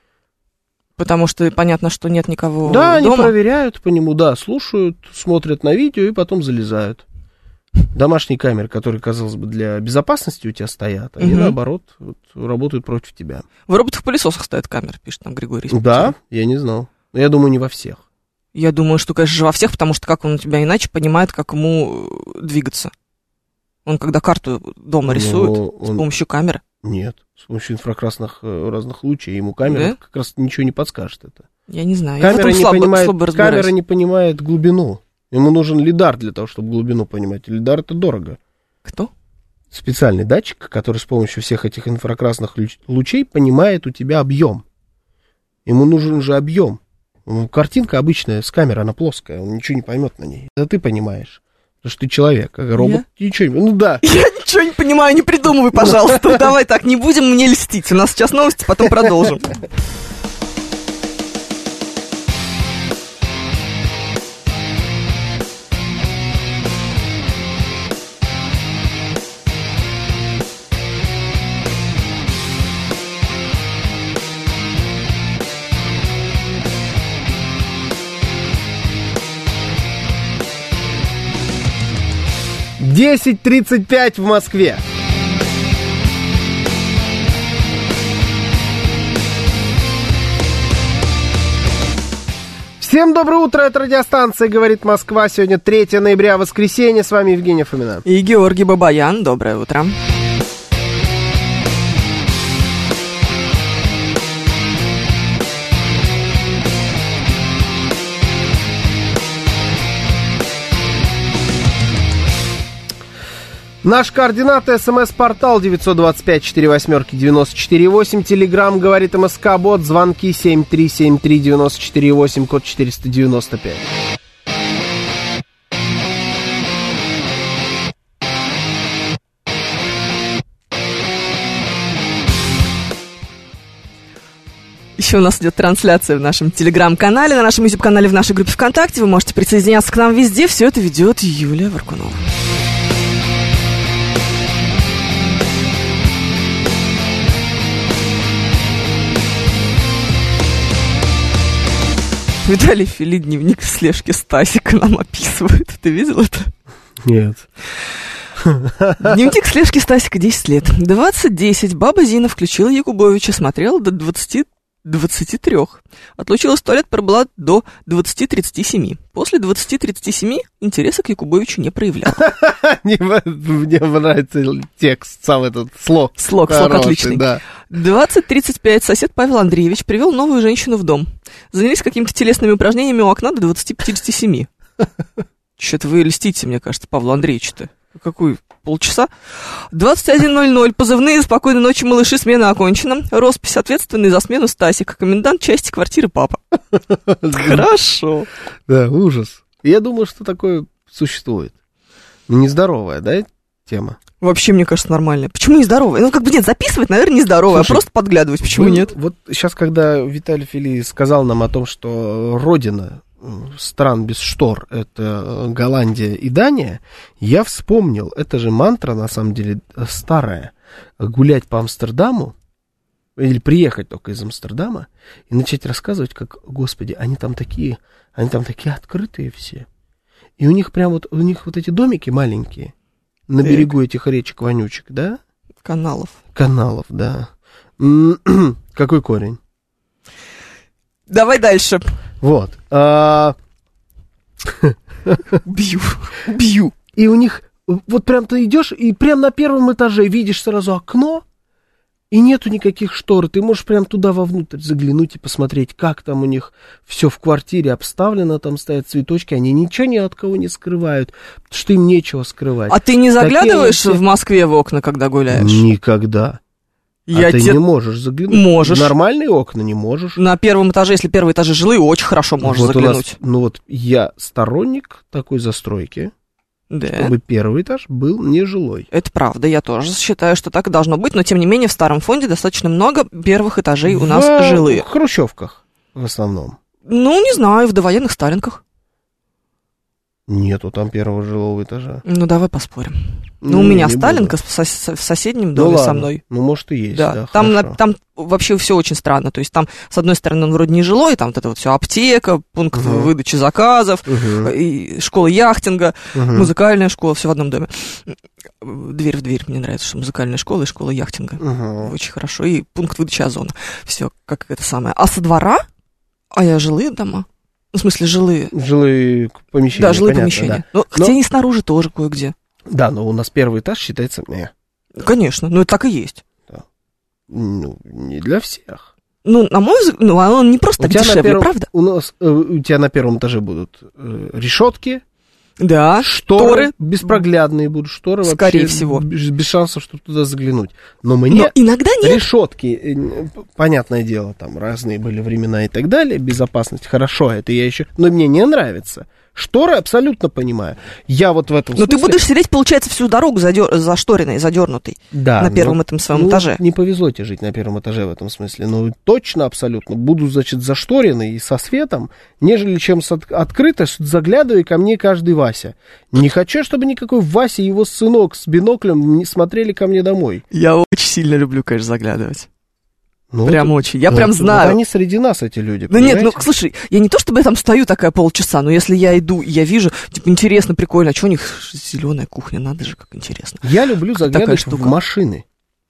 Потому что понятно, что нет никого дома. Они проверяют по нему, слушают, смотрят на видео и потом залезают. Домашние камеры, которые, казалось бы, для безопасности у тебя стоят, они, наоборот, работают против тебя. В роботах-пылесосах стоят камеры, пишет нам Григорий. Да? Я не знал. Но я думаю, не во всех. Я думаю, что, конечно же, во всех, потому что как он у тебя иначе понимает, как ему двигаться. Он когда карту дома рисует с помощью камеры? Нет, с помощью инфракрасных разных лучей. Ему камера как раз ничего не подскажет это. Я не знаю. Камера не понимает глубину. Ему нужен лидар для того, чтобы глубину понимать. Лидар — это дорого. Кто? Специальный датчик, который с помощью всех этих инфракрасных лучей понимает у тебя объем. Ему нужен же объем. Картинка обычная с камеры, она плоская, он ничего не поймет на ней. Это ты понимаешь. Потому что ты человек, а робот ничего не... Я ничего не понимаю, не придумывай, пожалуйста. Давай так, не будем мне льстить. У нас сейчас новости, потом продолжим. Десять 35 в Москве. Всем доброе утро, это радиостанция «Говорит Москва». Сегодня 3 ноября, воскресенье. С вами Евгения Фомина. И Георгий Бабаян. Доброе утро. Наши координаты: СМС-портал 925-48-94-8, Телеграм «Говорит МСК», бот, звонки 7373-94-8, код 495. Еще у нас идет трансляция в нашем Телеграм-канале, на нашем YouTube-канале, в нашей группе ВКонтакте. Вы можете присоединяться к нам везде. Все это ведет Юлия Варкунова. Виталий Фили дневник слежки Стасика нам описывает. Ты видел это? Нет. Дневник слежки Стасика 10 лет. 20:10. Баба Зина включила Якубовича, смотрела до 23 23. Отлучилась в туалет, пробыла до 20-37. После 20-37 интереса к Якубовичу не проявляла. Мне нравится текст, сам этот слог. Слог отличный. 20-35. Сосед Павел Андреевич привел новую женщину в дом. Занялись какими-то телесными упражнениями у окна до 20-57. Что-то вы льстите, мне кажется, Павлу Андреевичу-то. Какой? Полчаса? 21:00. Позывные. Спокойной ночи, малыши. Смена окончена. Роспись. Ответственный за смену Стасик. Комендант части квартиры папа. Хорошо. Да, ужас. Я думаю, что такое существует. Нездоровая, да, тема? Вообще, мне кажется, нормально. Почему нездоровая? Ну, как бы нет, записывать, наверное, нездоровая, а просто подглядывать. Почему нет? Вот сейчас, когда Виталий Фили сказал нам о том, что родина стран без штор — это Голландия и Дания, я вспомнил, это же мантра, на самом деле, старая, гулять по Амстердаму, или приехать только из Амстердама, и начать рассказывать, как, господи, они там такие открытые все, и у них прям вот, у них вот эти домики маленькие, на берегу этих речек вонючек, да? Каналов, да. Какой корень? Давай дальше. Вот. Убью. И у них, вот прям ты идешь, и прям на первом этаже видишь сразу окно, и нету никаких штор. Ты можешь прям туда вовнутрь заглянуть и посмотреть, как там у них все в квартире обставлено, там стоят цветочки, они ничего ни от кого не скрывают, потому что им нечего скрывать. А ты не заглядываешь в Москве в окна, когда гуляешь? Никогда. Ты не можешь заглянуть? Можешь. В нормальные окна не можешь. На первом этаже, если первые этажи жилые, очень хорошо можешь заглянуть. Я сторонник такой застройки, чтобы первый этаж был нежилой. Это правда, я тоже считаю, что так и должно быть, но тем не менее в старом фонде достаточно много первых этажей у нас жилые. В хрущевках в основном. Ну, не знаю, в довоенных Сталинках. Нету там первого жилого этажа. Ну, давай поспорим. Ну, у меня Сталинка в соседнем доме со мной. Ну, может, и есть, да. Там вообще все очень странно. То есть там, с одной стороны, он вроде не жилой, там вот это вот все аптека, пункт выдачи заказов, и школа яхтинга, музыкальная школа, все в одном доме. Дверь в дверь. Мне нравится, что музыкальная школа и школа яхтинга. Очень хорошо. И пункт выдачи озона. Все, как это самое. А со двора? Жилые дома. В смысле, жилые помещения. Да, жилые помещения. Да. Хотя и снаружи тоже кое-где. Да, но у нас первый этаж считается... Конечно, это так и есть. Да. Не для всех. На мой взгляд, он не просто так дешевле, правда? У тебя на первом этаже будут решетки. Да, шторы беспроглядные будут, шторы скорее вообще всего. Без шансов, чтобы туда заглянуть. Но иногда нет. Решетки, понятное дело, там разные были времена и так далее, безопасность, хорошо, это я еще, но мне не нравится. Шторы абсолютно понимаю. Я вот в этом смысле... Но ты будешь сидеть, получается, всю дорогу зашторенной, задернутой на первом этом своем этаже. Не повезло тебе жить на первом этаже в этом смысле. Но точно, абсолютно, буду, значит, зашторенный и со светом, нежели чем открыто, заглядывай ко мне каждый Вася. Не хочу, чтобы никакой Вася и его сынок с биноклем не смотрели ко мне домой. Я очень сильно люблю, конечно, заглядывать. Прям очень. Я прям знаю. Они среди нас, эти люди. Да нет, слушай, я не то чтобы я там стою такая полчаса, но если я иду, я вижу, интересно, прикольно, а что у них зеленая кухня, надо же, как интересно. Я люблю заглядывать в машины.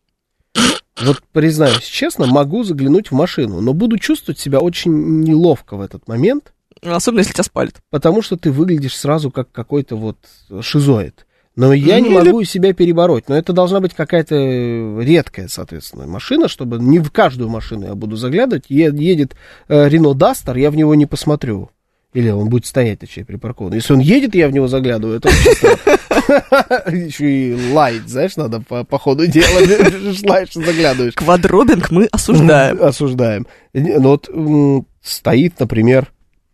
Вот, признаюсь честно, могу заглянуть в машину, но буду чувствовать себя очень неловко в этот момент. Особенно, если тебя спалят. Потому что ты выглядишь сразу как какой-то вот шизоид. Но я не могу себя перебороть. Но это должна быть какая-то редкая, соответственно, машина, чтобы не в каждую машину я буду заглядывать. Едет Renault Duster, я в него не посмотрю. Или он будет стоять, точнее, припаркован. Если он едет, я в него заглядываю, это вообще еще и лаять, знаешь, надо по ходу дела. Лаешь и заглядываешь. Квадробинг мы осуждаем. Осуждаем. Но вот стоит, например...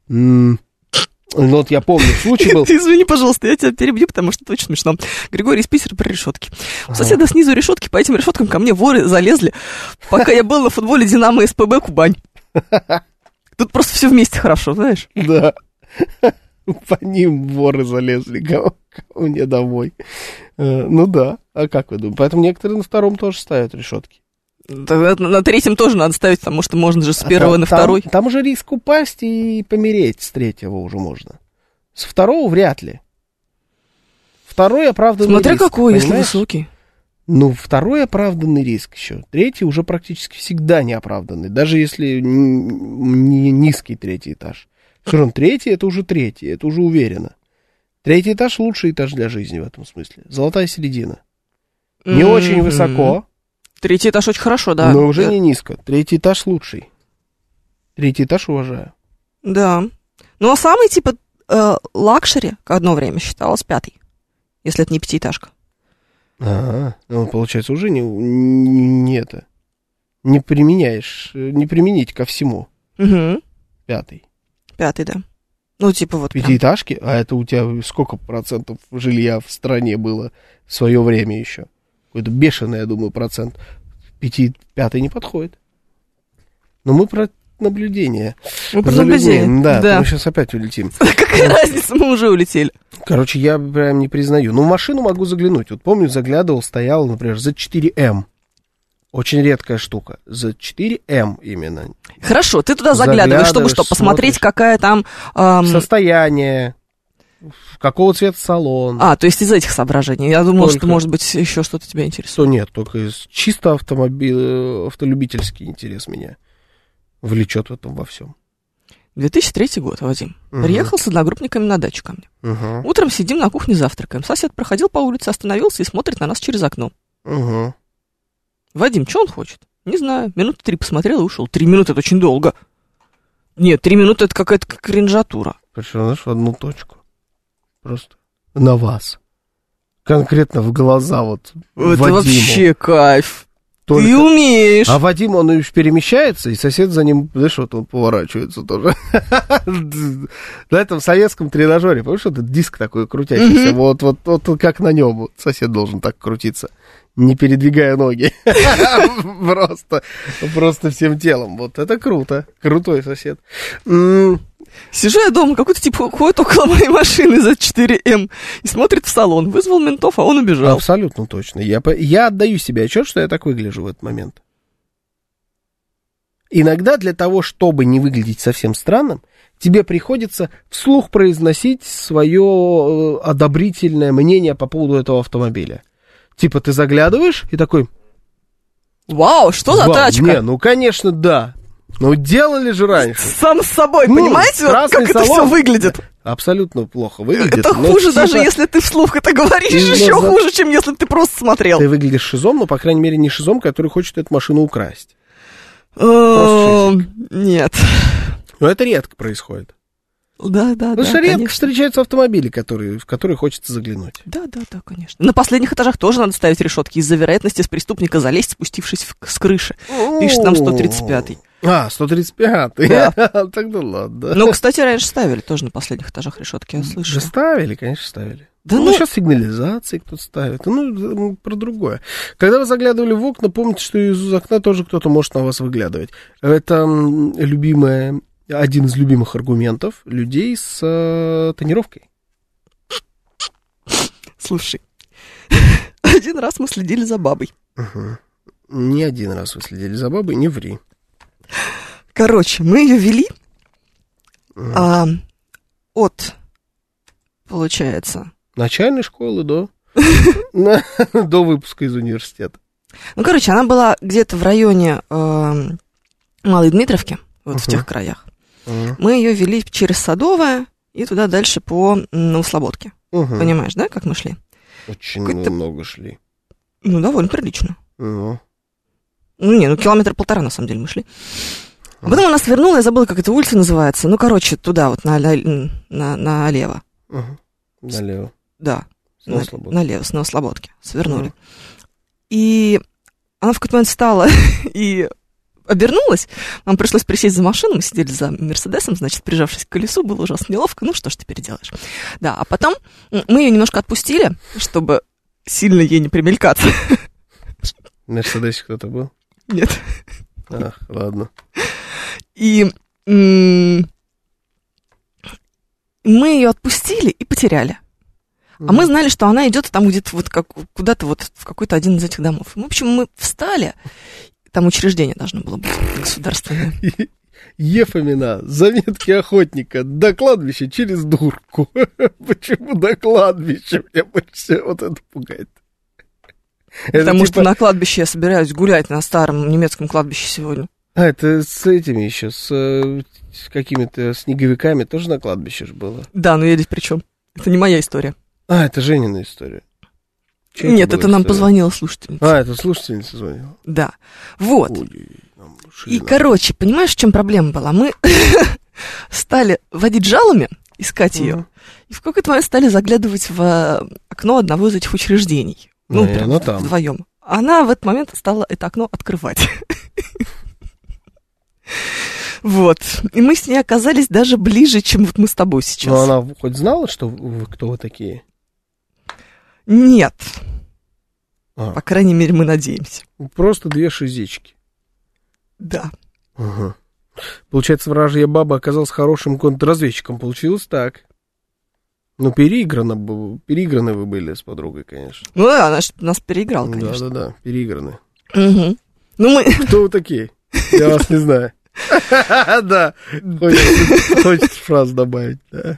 Вот я помню, случай был... Ты извини, пожалуйста, я тебя перебью, потому что это очень смешно. Григорий из Питера про решетки. У соседа снизу решетки, по этим решеткам ко мне воры залезли, пока я был на футболе «Динамо» СПБ «Кубань». Тут просто все вместе хорошо, знаешь? Да. По ним воры залезли ко мне домой. Ну да, а как вы думаете? Поэтому некоторые на втором тоже ставят решетки. На третьем тоже надо ставить, потому что можно же с первого на второй. Там уже риск упасть и помереть, с третьего уже можно. С второго вряд ли. Второй оправданный Смотря риск, какой, понимаешь? если высокий. Ну, второй оправданный риск еще. Третий уже практически всегда неоправданный. Даже если не низкий третий этаж. Все равно третий, это уже уверенно. Третий этаж — лучший этаж для жизни в этом смысле. Золотая середина. Не очень высоко. Третий этаж очень хорошо, да. Но уже не низко. Третий этаж лучший. Третий этаж уважаю. Да. Ну, а самый, типа, лакшери одно время считалось 5-й. Если это не пятиэтажка. Ну, получается, уже не применить ко всему. Угу. 5-й. 5-й, да. Ну, типа вот. Пятиэтажки? А это у тебя сколько процентов жилья в стране было в свое время еще? Какой-то бешеный, я думаю, процент. 5-й не подходит. Но мы про наблюдение. Мы про наблюдение. Да, мы сейчас опять улетим. Какая разница, мы уже улетели. Короче, я прям не признаю. Ну, в машину могу заглянуть. Вот помню, заглядывал, стоял, например, за 4М. Очень редкая штука. За 4М именно. Хорошо, ты туда заглядываешь, чтобы что? Посмотреть, какая там... Состояние, какого цвета салон. То есть из этих соображений. Я думала, что, может быть, еще что-то тебя интересует. Что нет, только из чисто автолюбительский интерес меня влечет в этом во всем. 2003 год, Вадим. Приехал с одногруппниками на дачу ко мне. Утром сидим на кухне, завтракаем. Сосед проходил по улице, остановился и смотрит на нас через окно. Вадим, что он хочет? Не знаю. Минуты 3 посмотрел и ушел. 3 минуты — это очень долго. Нет, 3 минуты — это какая-то кринжатура. Причем, знаешь, в одну точку. Просто на вас. Конкретно в глаза вот Это Вадиму. Вообще кайф. Только... Ты умеешь. А Вадим, он перемещается, и сосед за ним, знаешь, вот он поворачивается тоже. На этом советском тренажере, помнишь, этот диск такой крутящийся, вот как на нем сосед должен так крутиться, не передвигая ноги. Просто всем телом. Вот это круто. Крутой сосед. Сижу я дома, какой-то тип ходит около моей машины за 4М и смотрит в салон. Вызвал ментов, а он убежал. Абсолютно точно. Я отдаю себе отчет, что я так выгляжу в этот момент. Иногда для того, чтобы не выглядеть совсем странным, тебе приходится вслух произносить свое одобрительное мнение по поводу этого автомобиля. Типа ты заглядываешь и такой... Вау, что за тачка? Не, ну конечно, да. Ну, делали же раньше. Сам с собой, понимаете, как это все выглядит? Абсолютно плохо выглядит. Это хуже, даже если ты вслух это говоришь, еще хуже, чем если ты просто смотрел. Ты выглядишь шизом, но, по крайней мере, не шизом, который хочет эту машину украсть. Нет. Но это редко происходит. Да, потому что редко встречаются автомобили, в которые хочется заглянуть. Да, конечно. На последних этажах тоже надо ставить решетки из-за вероятности с преступника залезть, спустившись с крыши. Пишет нам 135-й. 135-й. Да. Тогда ладно. Ну, кстати, раньше ставили тоже на последних этажах решетки, я слышала. Да ставили, конечно, ставили. Да ну, сейчас сигнализации кто-то ставит. Ну, про другое. Когда вы заглядывали в окна, помните, что из окна тоже кто-то может на вас выглядывать. Это один из любимых аргументов людей с тонировкой. Слушай, один раз мы следили за бабой. Не один раз вы следили за бабой, не ври. Короче, мы ее вели от, получается... Начальной школы до выпуска из университета. Ну, короче, она была где-то в районе Малой Дмитровки, вот в тех краях. Мы ее вели через Садовое и туда дальше по Новослободке. Понимаешь, да, как мы шли? Очень много шли. Ну, довольно прилично. Километра 1,5, на самом деле, мы шли. А потом она свернула, я забыла, как эта улица называется. Ну, короче, туда вот, налево. Налево. Да, налево, с Новослободки. Свернули. И она в какой-то момент встала и обернулась. Нам пришлось присесть за машину, мы сидели за Мерседесом, значит, прижавшись к колесу, было ужасно неловко. Ну, что ж теперь делаешь? Да, а потом мы ее немножко отпустили, чтобы сильно ей не примелькаться. В Мерседесе кто-то был? Нет. Ах, ладно. И мы ее отпустили и потеряли. А мы знали, что она идет там где-то вот куда-то вот в какой-то один из этих домов. В общем, мы встали, там учреждение должно было быть государственное. Ефомина, заметки охотника, до кладбища через дурку. Почему до кладбища? Меня больше всего вот это пугает. Потому что на кладбище я собираюсь гулять, на старом немецком кладбище сегодня. А, это с этими еще, с какими-то снеговиками тоже на кладбище же было? Да, но я здесь при чем? Это не моя история. А, это Женина история. Нет, это нам позвонила слушательница. А, это слушательница звонила? Да. Вот. Ой, и, короче, понимаешь, в чем проблема была? Мы стали водить жалами, искать ее, и в какой-то момент стали заглядывать в окно одного из этих учреждений. Ну, прям вдвоем. Она в этот момент стала это окно открывать. Вот. И мы с ней оказались даже ближе, чем вот мы с тобой сейчас. Но она хоть знала, что кто вы такие? Нет. По крайней мере, мы надеемся. Просто две шизички. Да. Угу. Получается, вражья баба оказалась хорошим контрразведчиком. Получилось так. Ну, переиграны вы были с подругой, конечно. Ну да, она нас переиграла, конечно. Да, переиграны. Угу. Ну, мы... Кто вы такие? Я вас не знаю. Да, хочется фразу добавить, да.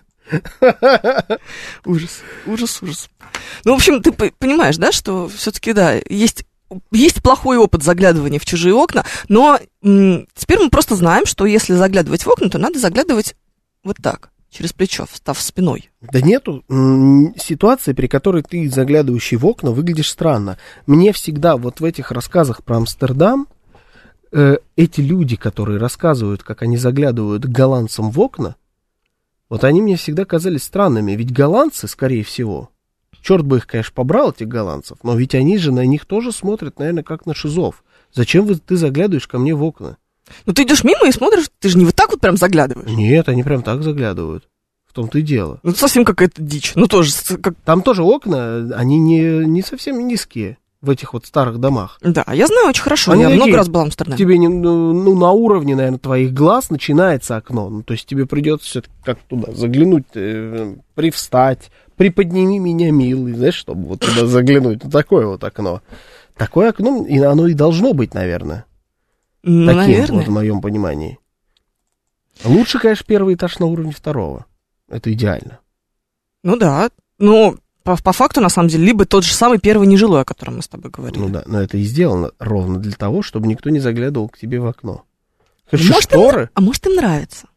Ужас. Ну, в общем, ты понимаешь, да, что все-таки, да, есть плохой опыт заглядывания в чужие окна, но теперь мы просто знаем, что если заглядывать в окна, то надо заглядывать вот так, через плечо, встав спиной. Да нету ситуации, при которой ты, заглядывающий в окна, выглядишь странно. Мне всегда вот в этих рассказах про Амстердам эти люди, которые рассказывают, как они заглядывают к голландцам в окна, вот они мне всегда казались странными. Ведь голландцы, скорее всего, черт бы их, конечно, побрал, этих голландцев, но ведь они же на них тоже смотрят, наверное, как на шизов. Зачем ты заглядываешь ко мне в окна? Ну, ты идешь мимо и смотришь, ты же не вот так вот прям заглядываешь. Нет, они прям так заглядывают. В том-то и дело. Ну, это совсем какая-то дичь. Ну, тоже... Там тоже окна, они не совсем низкие. В этих вот старых домах. Да, я знаю очень хорошо, я много раз была в Амстердаме. Тебе на уровне, наверное, твоих глаз начинается окно. Ну, то есть тебе придется все-таки как туда заглянуть, привстать, приподними меня, милый, знаешь, чтобы вот туда заглянуть. Ну, такое вот окно. Такое окно, и оно и должно быть, наверное. Ну, таким, наверное. вот, в моем понимании. Лучше, конечно, первый этаж на уровне второго. Это идеально. Ну да, но... По факту, на самом деле, либо тот же самый первый нежилой, о котором мы с тобой говорили. Ну да, но это и сделано ровно для того, чтобы никто не заглядывал к тебе в окно. Может, шторы? А может, им нравится.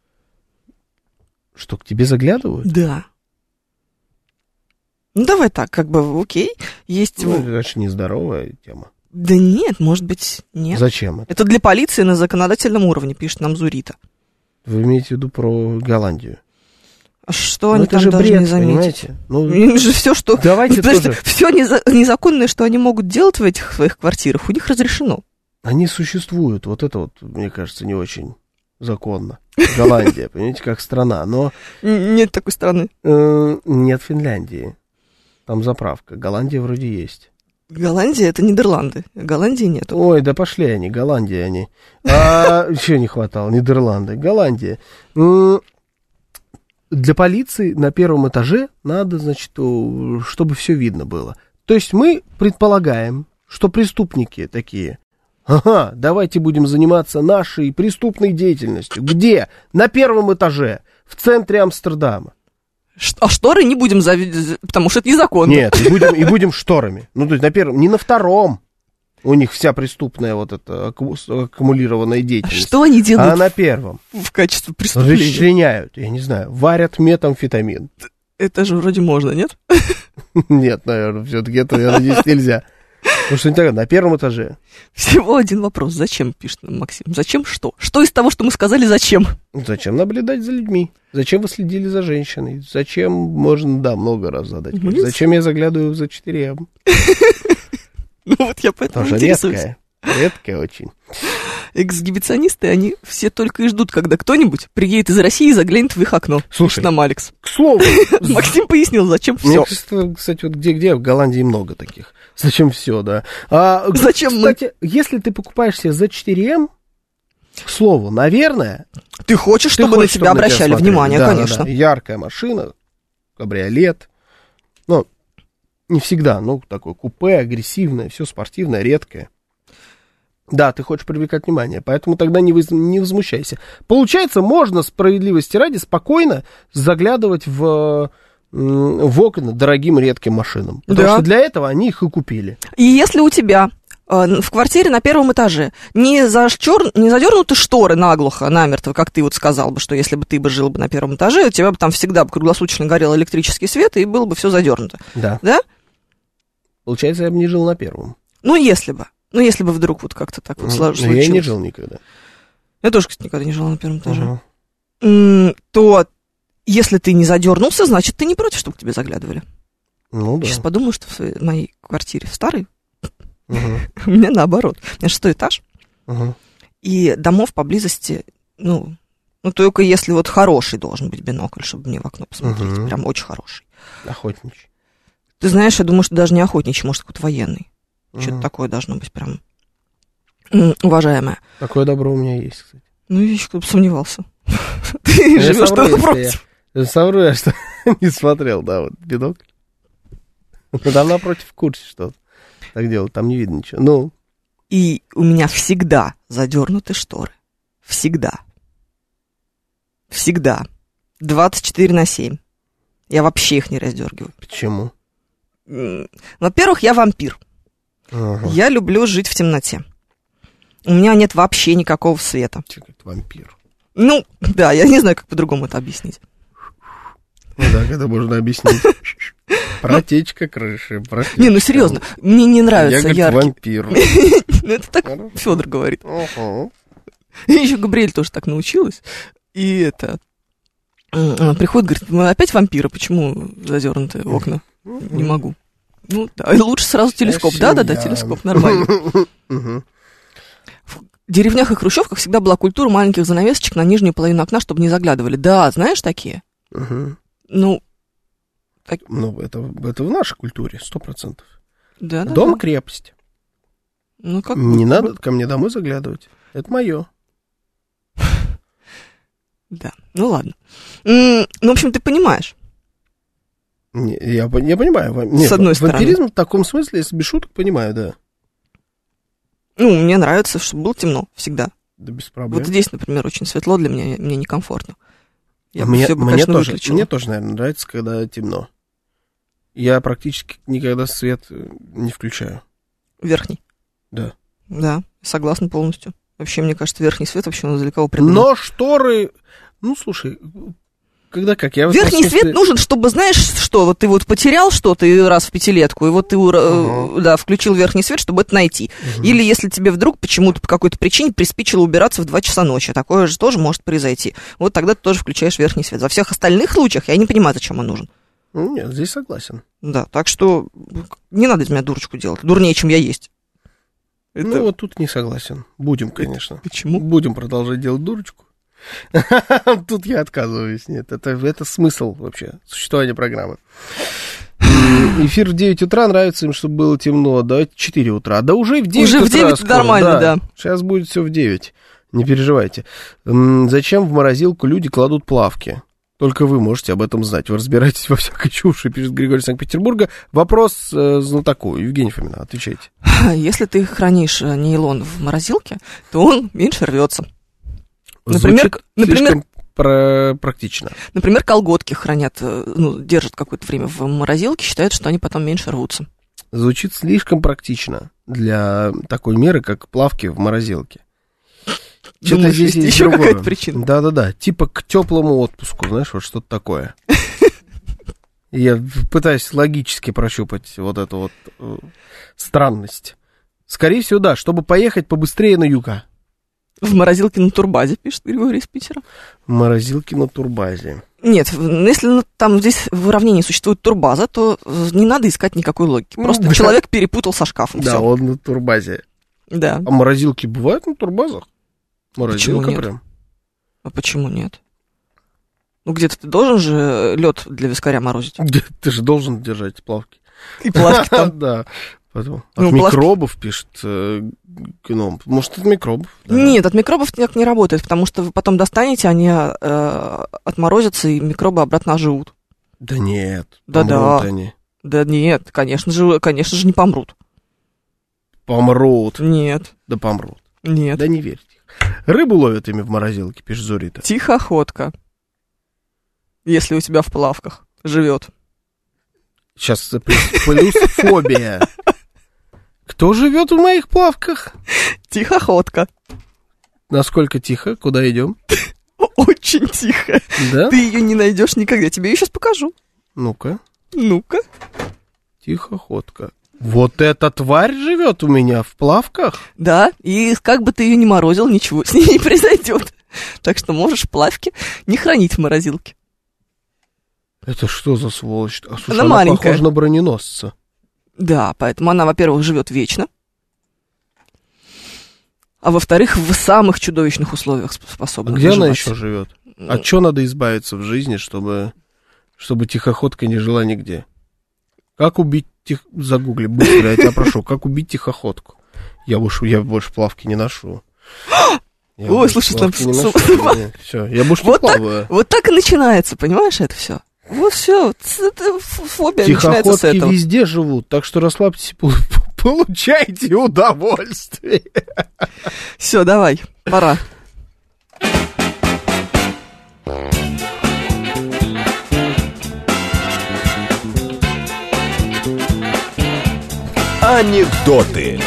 Что, к тебе заглядывают? Да. Ну, давай так, как бы, окей. Есть... Ну, это же нездоровая тема. Да нет, может быть, нет. Зачем это? Это для полиции на законодательном уровне, пишет нам Зурита. Вы имеете в виду про Голландию? Что они там должны заметить? Ну, же все, что... Давайте тоже... Все незаконное, что они могут делать в этих своих квартирах, у них разрешено. Они существуют. Вот это вот, мне кажется, не очень законно. Голландия, понимаете, как страна, но... Нет такой страны. Нет Финляндии. Там заправка. Голландия вроде есть. Голландия — это Нидерланды. Голландии нет. Ой, да пошли они, Голландия они. Еще не хватало, Нидерланды. Голландия. Для полиции на первом этаже надо, значит, чтобы все видно было. То есть мы предполагаем, что преступники такие, ага, давайте будем заниматься нашей преступной деятельностью. Где? На первом этаже, в центре Амстердама. А шторы не будем завидеть, потому что это незаконно. Нет, и будем шторами. Ну, то есть на первом, не на втором. У них вся преступная вот эта аккумулированная деятельность. Что они делают? А на первом? В качестве преступления. Расчленяют, я не знаю, варят метамфетамин. Это же вроде можно, нет? Нет, наверное, все-таки это, я надеюсь, нельзя. Потому что не так, на первом этаже. Всего один вопрос. Зачем, пишет нам Максим? Зачем что? Что из того, что мы сказали, зачем? Зачем наблюдать за людьми? Зачем вы следили за женщиной? Зачем, можно, да, много раз задать. Зачем я заглядываю за 4М? Ну вот я поэтому интересуюсь. Редкая очень. Эксгибиционисты, они все только и ждут, когда кто-нибудь приедет из России и заглянет в их окно. Слушай, нам Алекс. К слову. Максим пояснил, зачем все. Кстати, вот где в Голландии много таких. Зачем все, да. Зачем кстати, если ты покупаешь себе за 4М, к слову, наверное... Ты хочешь, чтобы на тебя обращали внимание, конечно. Да. Яркая машина, кабриолет. Ну, не всегда, ну, такое купе, агрессивное, все спортивное, редкое. Да, ты хочешь привлекать внимание, поэтому тогда не возмущайся. Получается, можно, справедливости ради, спокойно заглядывать в в окна дорогим редким машинам. Потому что для этого они их и купили. И если у тебя в квартире на первом этаже не задернуты шторы наглухо, намертво, как ты вот сказал бы, что если бы ты бы жил бы на первом этаже, у тебя бы там всегда бы круглосуточно горел электрический свет, и было бы все задернуто. Да. Да? Получается, я бы не жил на первом. Если бы вдруг вот как-то так вот случилось. Я не жил никогда. Я тоже, кстати, никогда не жила на первом этаже. То если ты не задернулся, значит, ты не против, чтобы к тебе заглядывали. Ну да. Сейчас подумаю, что в моей квартире в старой у меня наоборот. У меня 6-й этаж, и домов поблизости, только если вот хороший должен быть бинокль, чтобы мне в окно посмотреть, прям очень хороший. Охотничий. Ты знаешь, я думаю, что даже не охотничий, может, какой-то военный. Что-то такое должно быть прям уважаемое. Такое добро у меня есть, кстати. Я еще кто-то сомневался. Ты живешь напротив. Я совру, я что не смотрел, да, вот бинокль. Там напротив в курсе что-то. Так делать, там не видно ничего. И у меня всегда задернуты шторы. Всегда. 24/7. Я вообще их не раздергиваю. Почему? Во-первых, я вампир. Я люблю жить в темноте. У меня нет вообще никакого света. Ты как вампир. Да, я не знаю, как по-другому это объяснить. Так это можно объяснить. Протечка крыши. Не, серьезно, мне не нравится яркий. Я, вампир. Это так Федор говорит. И еще Габриэль тоже так научилась. И это... Приходит, говорит, мы опять вампиры, почему задернуты окна? Не могу. Лучше сразу телескоп. Да, телескоп, нормально. В деревнях и хрущевках всегда была культура маленьких занавесочек на нижнюю половину окна, чтобы не заглядывали. Да, знаешь такие? Это в нашей культуре, 100%. Да. Дом-крепость. Не надо ко мне домой заглядывать. Это мое. Да, ладно. В общем, ты понимаешь. Я понимаю. С одной стороны. Вампиризм в таком смысле, если без шуток, понимаю, да. Мне нравится, чтобы было темно всегда. Да без проблем. Вот здесь, например, очень светло для меня, мне некомфортно. Мне тоже, наверное, нравится, когда темно. Я практически никогда свет не включаю. Верхний? Да. Да, согласна полностью. Вообще, мне кажется, верхний свет вообще он далеко придумал. Но шторы... слушай, когда как? Верхний свет нужен, чтобы, знаешь, что, вот ты вот потерял что-то раз в пятилетку, и вот ты включил верхний свет, чтобы это найти. Или если тебе вдруг почему-то по какой-то причине приспичило убираться в 2 часа ночи, такое же тоже может произойти. Вот тогда ты тоже включаешь верхний свет. Во всех остальных случаях я не понимаю, зачем он нужен. Нет, здесь согласен. Да, так что не надо из меня дурочку делать, дурнее, чем я есть. Вот тут не согласен. Будем, конечно. Почему? Будем продолжать делать дурочку. Тут я отказываюсь. Нет, это смысл вообще существования программы. Эфир в 9 утра, нравится им, чтобы было темно. Давайте 4 утра. Да уже в 9 уже утра. Уже в 9 скоро, нормально, да. Сейчас будет все в 9. Не переживайте. Зачем в морозилку люди кладут плавки? Только вы можете об этом знать. Вы разбираетесь во всякой чуши, пишет Григорий Санкт-Петербурга. Вопрос знатоку. Евгений Фомина, отвечайте. Если ты хранишь нейлон в морозилке, то он меньше рвется. Например, практично. Например, колготки хранят, держат какое-то время в морозилке, считают, что они потом меньше рвутся. Звучит слишком практично для такой меры, как плавки в морозилке. Что-то здесь есть еще какая-то причина. Да. Типа к теплому отпуску, знаешь, вот что-то такое. Я пытаюсь логически прощупать вот эту вот странность. Скорее всего, да, чтобы поехать побыстрее на юга. В морозилке на турбазе, пишет Григорий из Питера. В морозилке на турбазе. Нет, если там здесь в уравнении существует турбаза, то не надо искать никакой логики. Просто человек перепутал со шкафом. Да, он на турбазе. Да. А морозилки бывают на турбазах? Морозилка прям. А почему нет? Где-то ты должен же лед для вискаря морозить. Ты же должен держать плавки. И плавки там. Да. От микробов пишет гном. Может, от микробов? Нет, от микробов так не работает, потому что вы потом достанете, они отморозятся, и микробы обратно оживут. Да нет. Да. Да нет, конечно же не помрут. Помрут. Нет. Да помрут. Нет. Да не верьте. Рыбу ловят ими в морозилке, пишет Зорита. Тихоходка. Если у тебя в плавках живет. сейчас плюс фобия. Кто живет в моих плавках? Тихоходка. Насколько тихо? Куда идем? Очень тихо. Да? Ты ее не найдешь никогда. Я тебе ее сейчас покажу. Ну-ка. Ну-ка. Тихоходка. Вот эта тварь живет у меня в плавках? Да, и как бы ты ее ни морозил, ничего с ней не произойдет. Так что можешь плавки не хранить в морозилке. Это что за сволочь? А слушай, Она она маленькая. похожа на броненосца. Да, поэтому она, во-первых, живет вечно. А во-вторых, в самых чудовищных условиях способна Где выживать. она еще живет? От чего надо избавиться в жизни, чтобы тихоходка не жила нигде? Как убить Загугли, быстро, я тебя прошу. Как убить тихоходку? Я больше плавки не ношу. Ой, слушай, там... Все, я больше не плаваю. Вот так и начинается, понимаешь, это все. Вот все, фобия начинается с Тихоходки этого. везде живут, так что расслабьтесь, получайте удовольствие. Все, давай, пора. Анекдоты.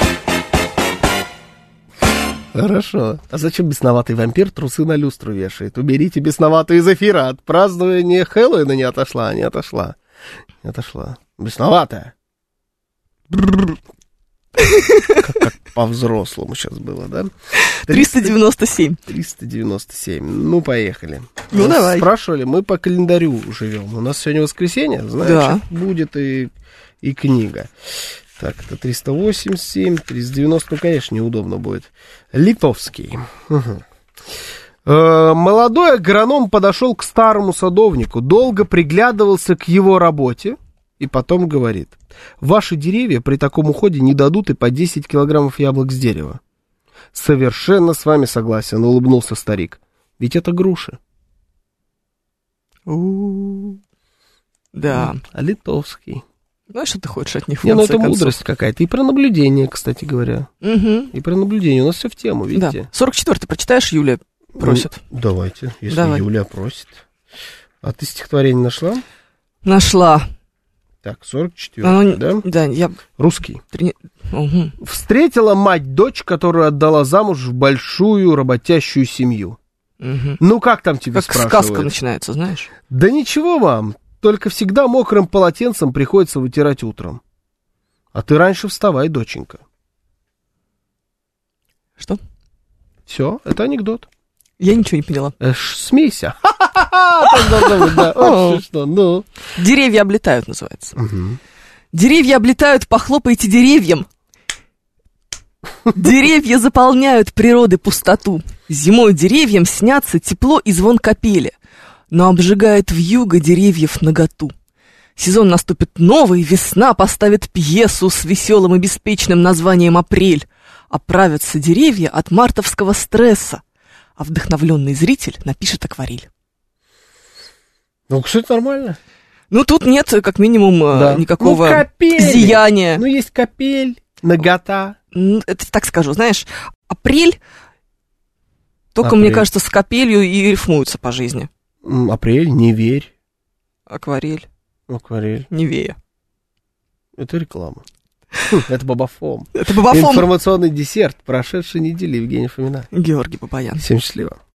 Хорошо. А зачем бесноватый вампир трусы на люстру вешает? Уберите бесноватую из эфира. От празднования Хэллоуина не отошла. Бесноватая. Как по-взрослому сейчас было, да? 397. 397. Ну, поехали. Ну, давай. Спрашивали, мы по календарю живем. У нас сегодня воскресенье, значит, Да. будет и книга. Так, это 387, 390, ну, конечно, неудобно будет. Литовский. Угу. Молодой агроном подошел к старому садовнику, долго приглядывался к его работе и потом говорит: ваши деревья при таком уходе не дадут и по 10 килограммов яблок с дерева. Совершенно с вами согласен, улыбнулся старик. Ведь это груши. Да. А литовский. Знаешь, что ты хочешь от них, в Не, ну конце это концов? мудрость какая-то. И про наблюдение, кстати говоря. Угу. И про наблюдение. У нас все в тему, видите? Да. 44-й прочитаешь, Юлия просит. Ну, давайте, если Давай. Юлия просит. А ты стихотворение нашла? Нашла. Так, 44-й, да? Да, я... Русский. Угу. Встретила мать дочь, которую отдала замуж в большую работящую семью. Угу. Ну, как там тебе Как спрашивают? сказка начинается, знаешь? Да ничего, мам, только всегда мокрым полотенцем приходится вытирать утром. А ты раньше вставай, доченька. Что? Все, это анекдот. Я ничего не поняла. Смейся. Так должно быть, да. Вот что, ну. Деревья облетают, называется. Деревья облетают, похлопайте деревьям. Деревья заполняют природы пустоту. Зимой деревьям снятся тепло и звон капели, но обжигает вьюга деревьев наготу. Сезон наступит новый, весна поставит пьесу с веселым и беспечным названием «Апрель». Оправятся деревья от мартовского стресса, а вдохновленный зритель напишет акварель. Ну, кстати, нормально. Ну, тут нет, как минимум, никакого зияния. Ну, есть капель, нагота. Это так скажу, знаешь, апрель, только, мне кажется, с капелью и рифмуются по жизни. Апрель, не верь. Акварель. Акварель. Невея. Это реклама. Это Бабафом. Это Бабафом. Информационный десерт прошедшей недели Евгения Фомина. Георгий Бабаян. Всем счастливо.